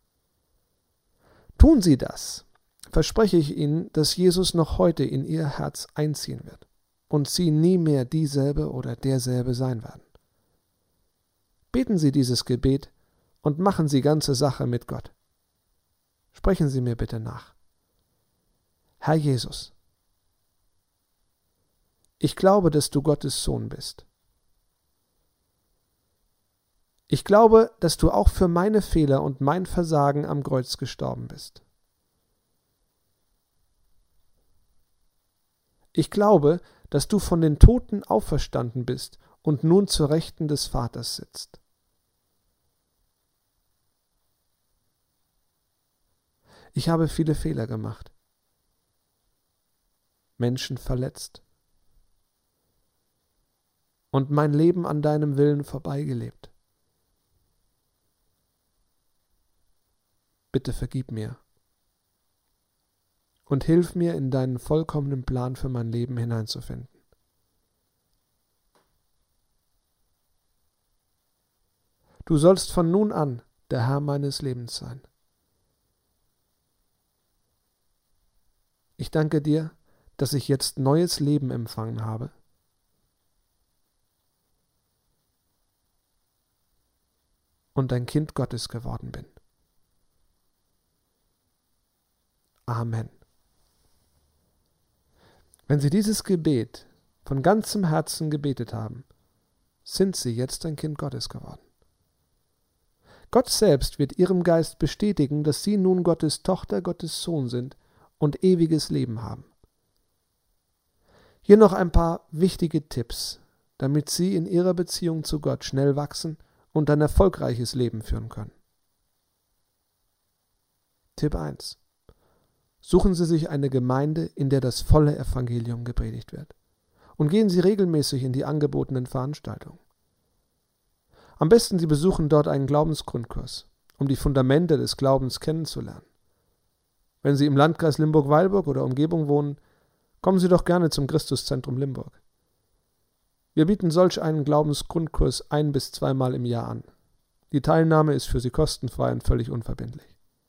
Tun Sie das, verspreche ich Ihnen, dass Jesus noch heute in Ihr Herz einziehen wird und Sie nie mehr dieselbe oder derselbe sein werden. Beten Sie dieses Gebet und machen Sie ganze Sache mit Gott. Sprechen Sie mir bitte nach. Herr Jesus, ich glaube, dass du Gottes Sohn bist. Ich glaube, dass du auch für meine Fehler und mein Versagen am Kreuz gestorben bist. Ich glaube, dass du von den Toten auferstanden bist und nun zur Rechten des Vaters sitzt. Ich habe viele Fehler gemacht, Menschen verletzt und mein Leben an deinem Willen vorbeigelebt. Bitte vergib mir und hilf mir, in deinen vollkommenen Plan für mein Leben hineinzufinden. Du sollst von nun an der Herr meines Lebens sein. Ich danke dir, dass ich jetzt neues Leben empfangen habe. Und ein Kind Gottes geworden bin. Amen. Wenn Sie dieses Gebet von ganzem Herzen gebetet haben, sind Sie jetzt ein Kind Gottes geworden. Gott selbst wird Ihrem Geist bestätigen, dass Sie nun Gottes Tochter, Gottes Sohn sind und ewiges Leben haben. Hier noch ein paar wichtige Tipps, damit Sie in Ihrer Beziehung zu Gott schnell wachsen und ein erfolgreiches Leben führen können. Tipp eins. Suchen Sie sich eine Gemeinde, in der das volle Evangelium gepredigt wird. Und gehen Sie regelmäßig in die angebotenen Veranstaltungen. Am besten Sie besuchen dort einen Glaubensgrundkurs, um die Fundamente des Glaubens kennenzulernen. Wenn Sie im Landkreis Limburg-Weilburg oder Umgebung wohnen, kommen Sie doch gerne zum Christuszentrum Limburg. Wir bieten solch einen Glaubensgrundkurs ein- bis zweimal im Jahr an. Die Teilnahme ist für Sie kostenfrei und völlig unverbindlich.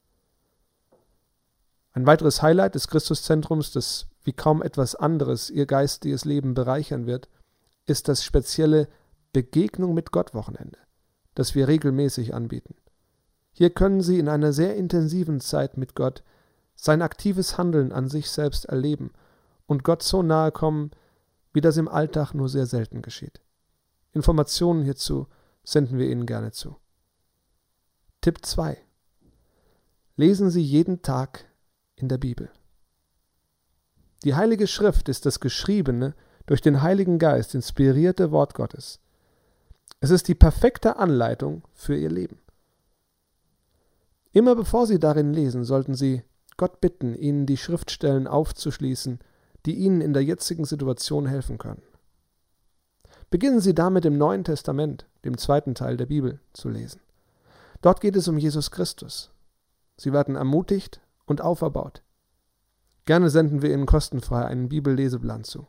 Ein weiteres Highlight des Christuszentrums, das wie kaum etwas anderes Ihr geistiges Leben bereichern wird, ist das spezielle Begegnung mit Gott-Wochenende, das wir regelmäßig anbieten. Hier können Sie in einer sehr intensiven Zeit mit Gott sein aktives Handeln an sich selbst erleben und Gott so nahe kommen, wie das im Alltag nur sehr selten geschieht. Informationen hierzu senden wir Ihnen gerne zu. Tipp zwei. Lesen Sie jeden Tag in der Bibel. Die Heilige Schrift ist das geschriebene, durch den Heiligen Geist inspirierte Wort Gottes. Es ist die perfekte Anleitung für Ihr Leben. Immer bevor Sie darin lesen, sollten Sie Gott bitten, Ihnen die Schriftstellen aufzuschließen, die Ihnen in der jetzigen Situation helfen können. Beginnen Sie damit im Neuen Testament, dem zweiten Teil der Bibel, zu lesen. Dort geht es um Jesus Christus. Sie werden ermutigt und auferbaut. Gerne senden wir Ihnen kostenfrei einen Bibelleseplan zu.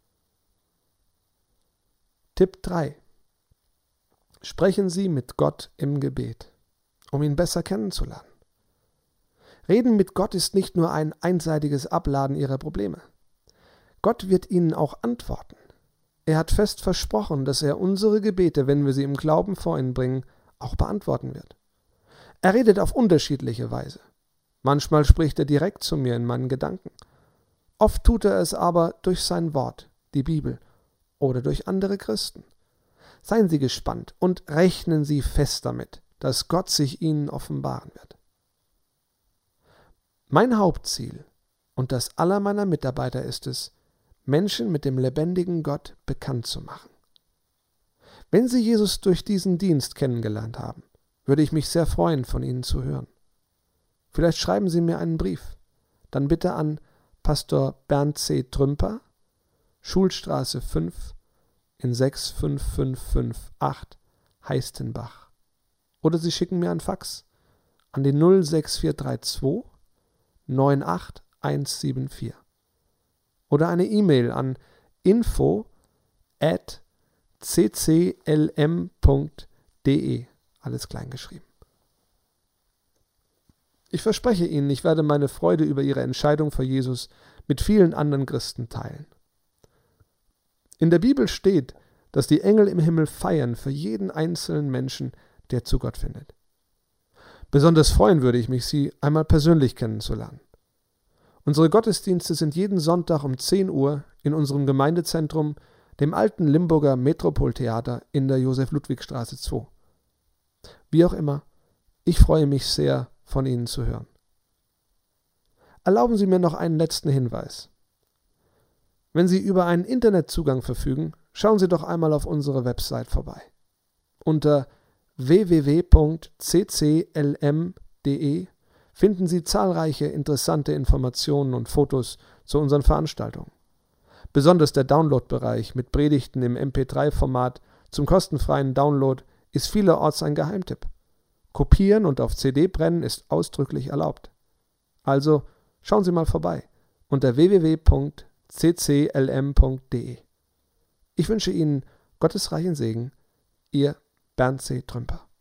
Tipp drei. Sprechen Sie mit Gott im Gebet, um ihn besser kennenzulernen. Reden mit Gott ist nicht nur ein einseitiges Abladen Ihrer Probleme. Gott wird Ihnen auch antworten. Er hat fest versprochen, dass er unsere Gebete, wenn wir sie im Glauben vor ihn bringen, auch beantworten wird. Er redet auf unterschiedliche Weise. Manchmal spricht er direkt zu mir in meinen Gedanken. Oft tut er es aber durch sein Wort, die Bibel, oder durch andere Christen. Seien Sie gespannt und rechnen Sie fest damit, dass Gott sich Ihnen offenbaren wird. Mein Hauptziel und das aller meiner Mitarbeiter ist es, Menschen mit dem lebendigen Gott bekannt zu machen. Wenn Sie Jesus durch diesen Dienst kennengelernt haben, würde ich mich sehr freuen, von Ihnen zu hören. Vielleicht schreiben Sie mir einen Brief, dann bitte an Pastor Bernd C. Trümper, Schulstraße fünf in sechs fünf fünf fünf acht Heistenbach. Oder Sie schicken mir ein Fax an die null sechs vier drei zwei neun acht eins sieben vier. Oder eine E-Mail an info at c c l m punkt d e, alles klein geschrieben. Ich verspreche Ihnen, ich werde meine Freude über Ihre Entscheidung für Jesus mit vielen anderen Christen teilen. In der Bibel steht, dass die Engel im Himmel feiern für jeden einzelnen Menschen, der zu Gott findet. Besonders freuen würde ich mich, Sie einmal persönlich kennenzulernen. Unsere Gottesdienste sind jeden Sonntag um zehn Uhr in unserem Gemeindezentrum, dem alten Limburger Metropoltheater in der Josef-Ludwig-Straße zwei. Wie auch immer, ich freue mich sehr, von Ihnen zu hören. Erlauben Sie mir noch einen letzten Hinweis. Wenn Sie über einen Internetzugang verfügen, schauen Sie doch einmal auf unsere Website vorbei. Unter w w w punkt c c l m punkt d e finden Sie zahlreiche interessante Informationen und Fotos zu unseren Veranstaltungen. Besonders der Download-Bereich mit Predigten im M P drei Format zum kostenfreien Download ist vielerorts ein Geheimtipp. Kopieren und auf C D brennen ist ausdrücklich erlaubt. Also schauen Sie mal vorbei unter w w w punkt c c l m punkt d e. Ich wünsche Ihnen Gottes reichen Segen. Ihr Bernd C. Trümper.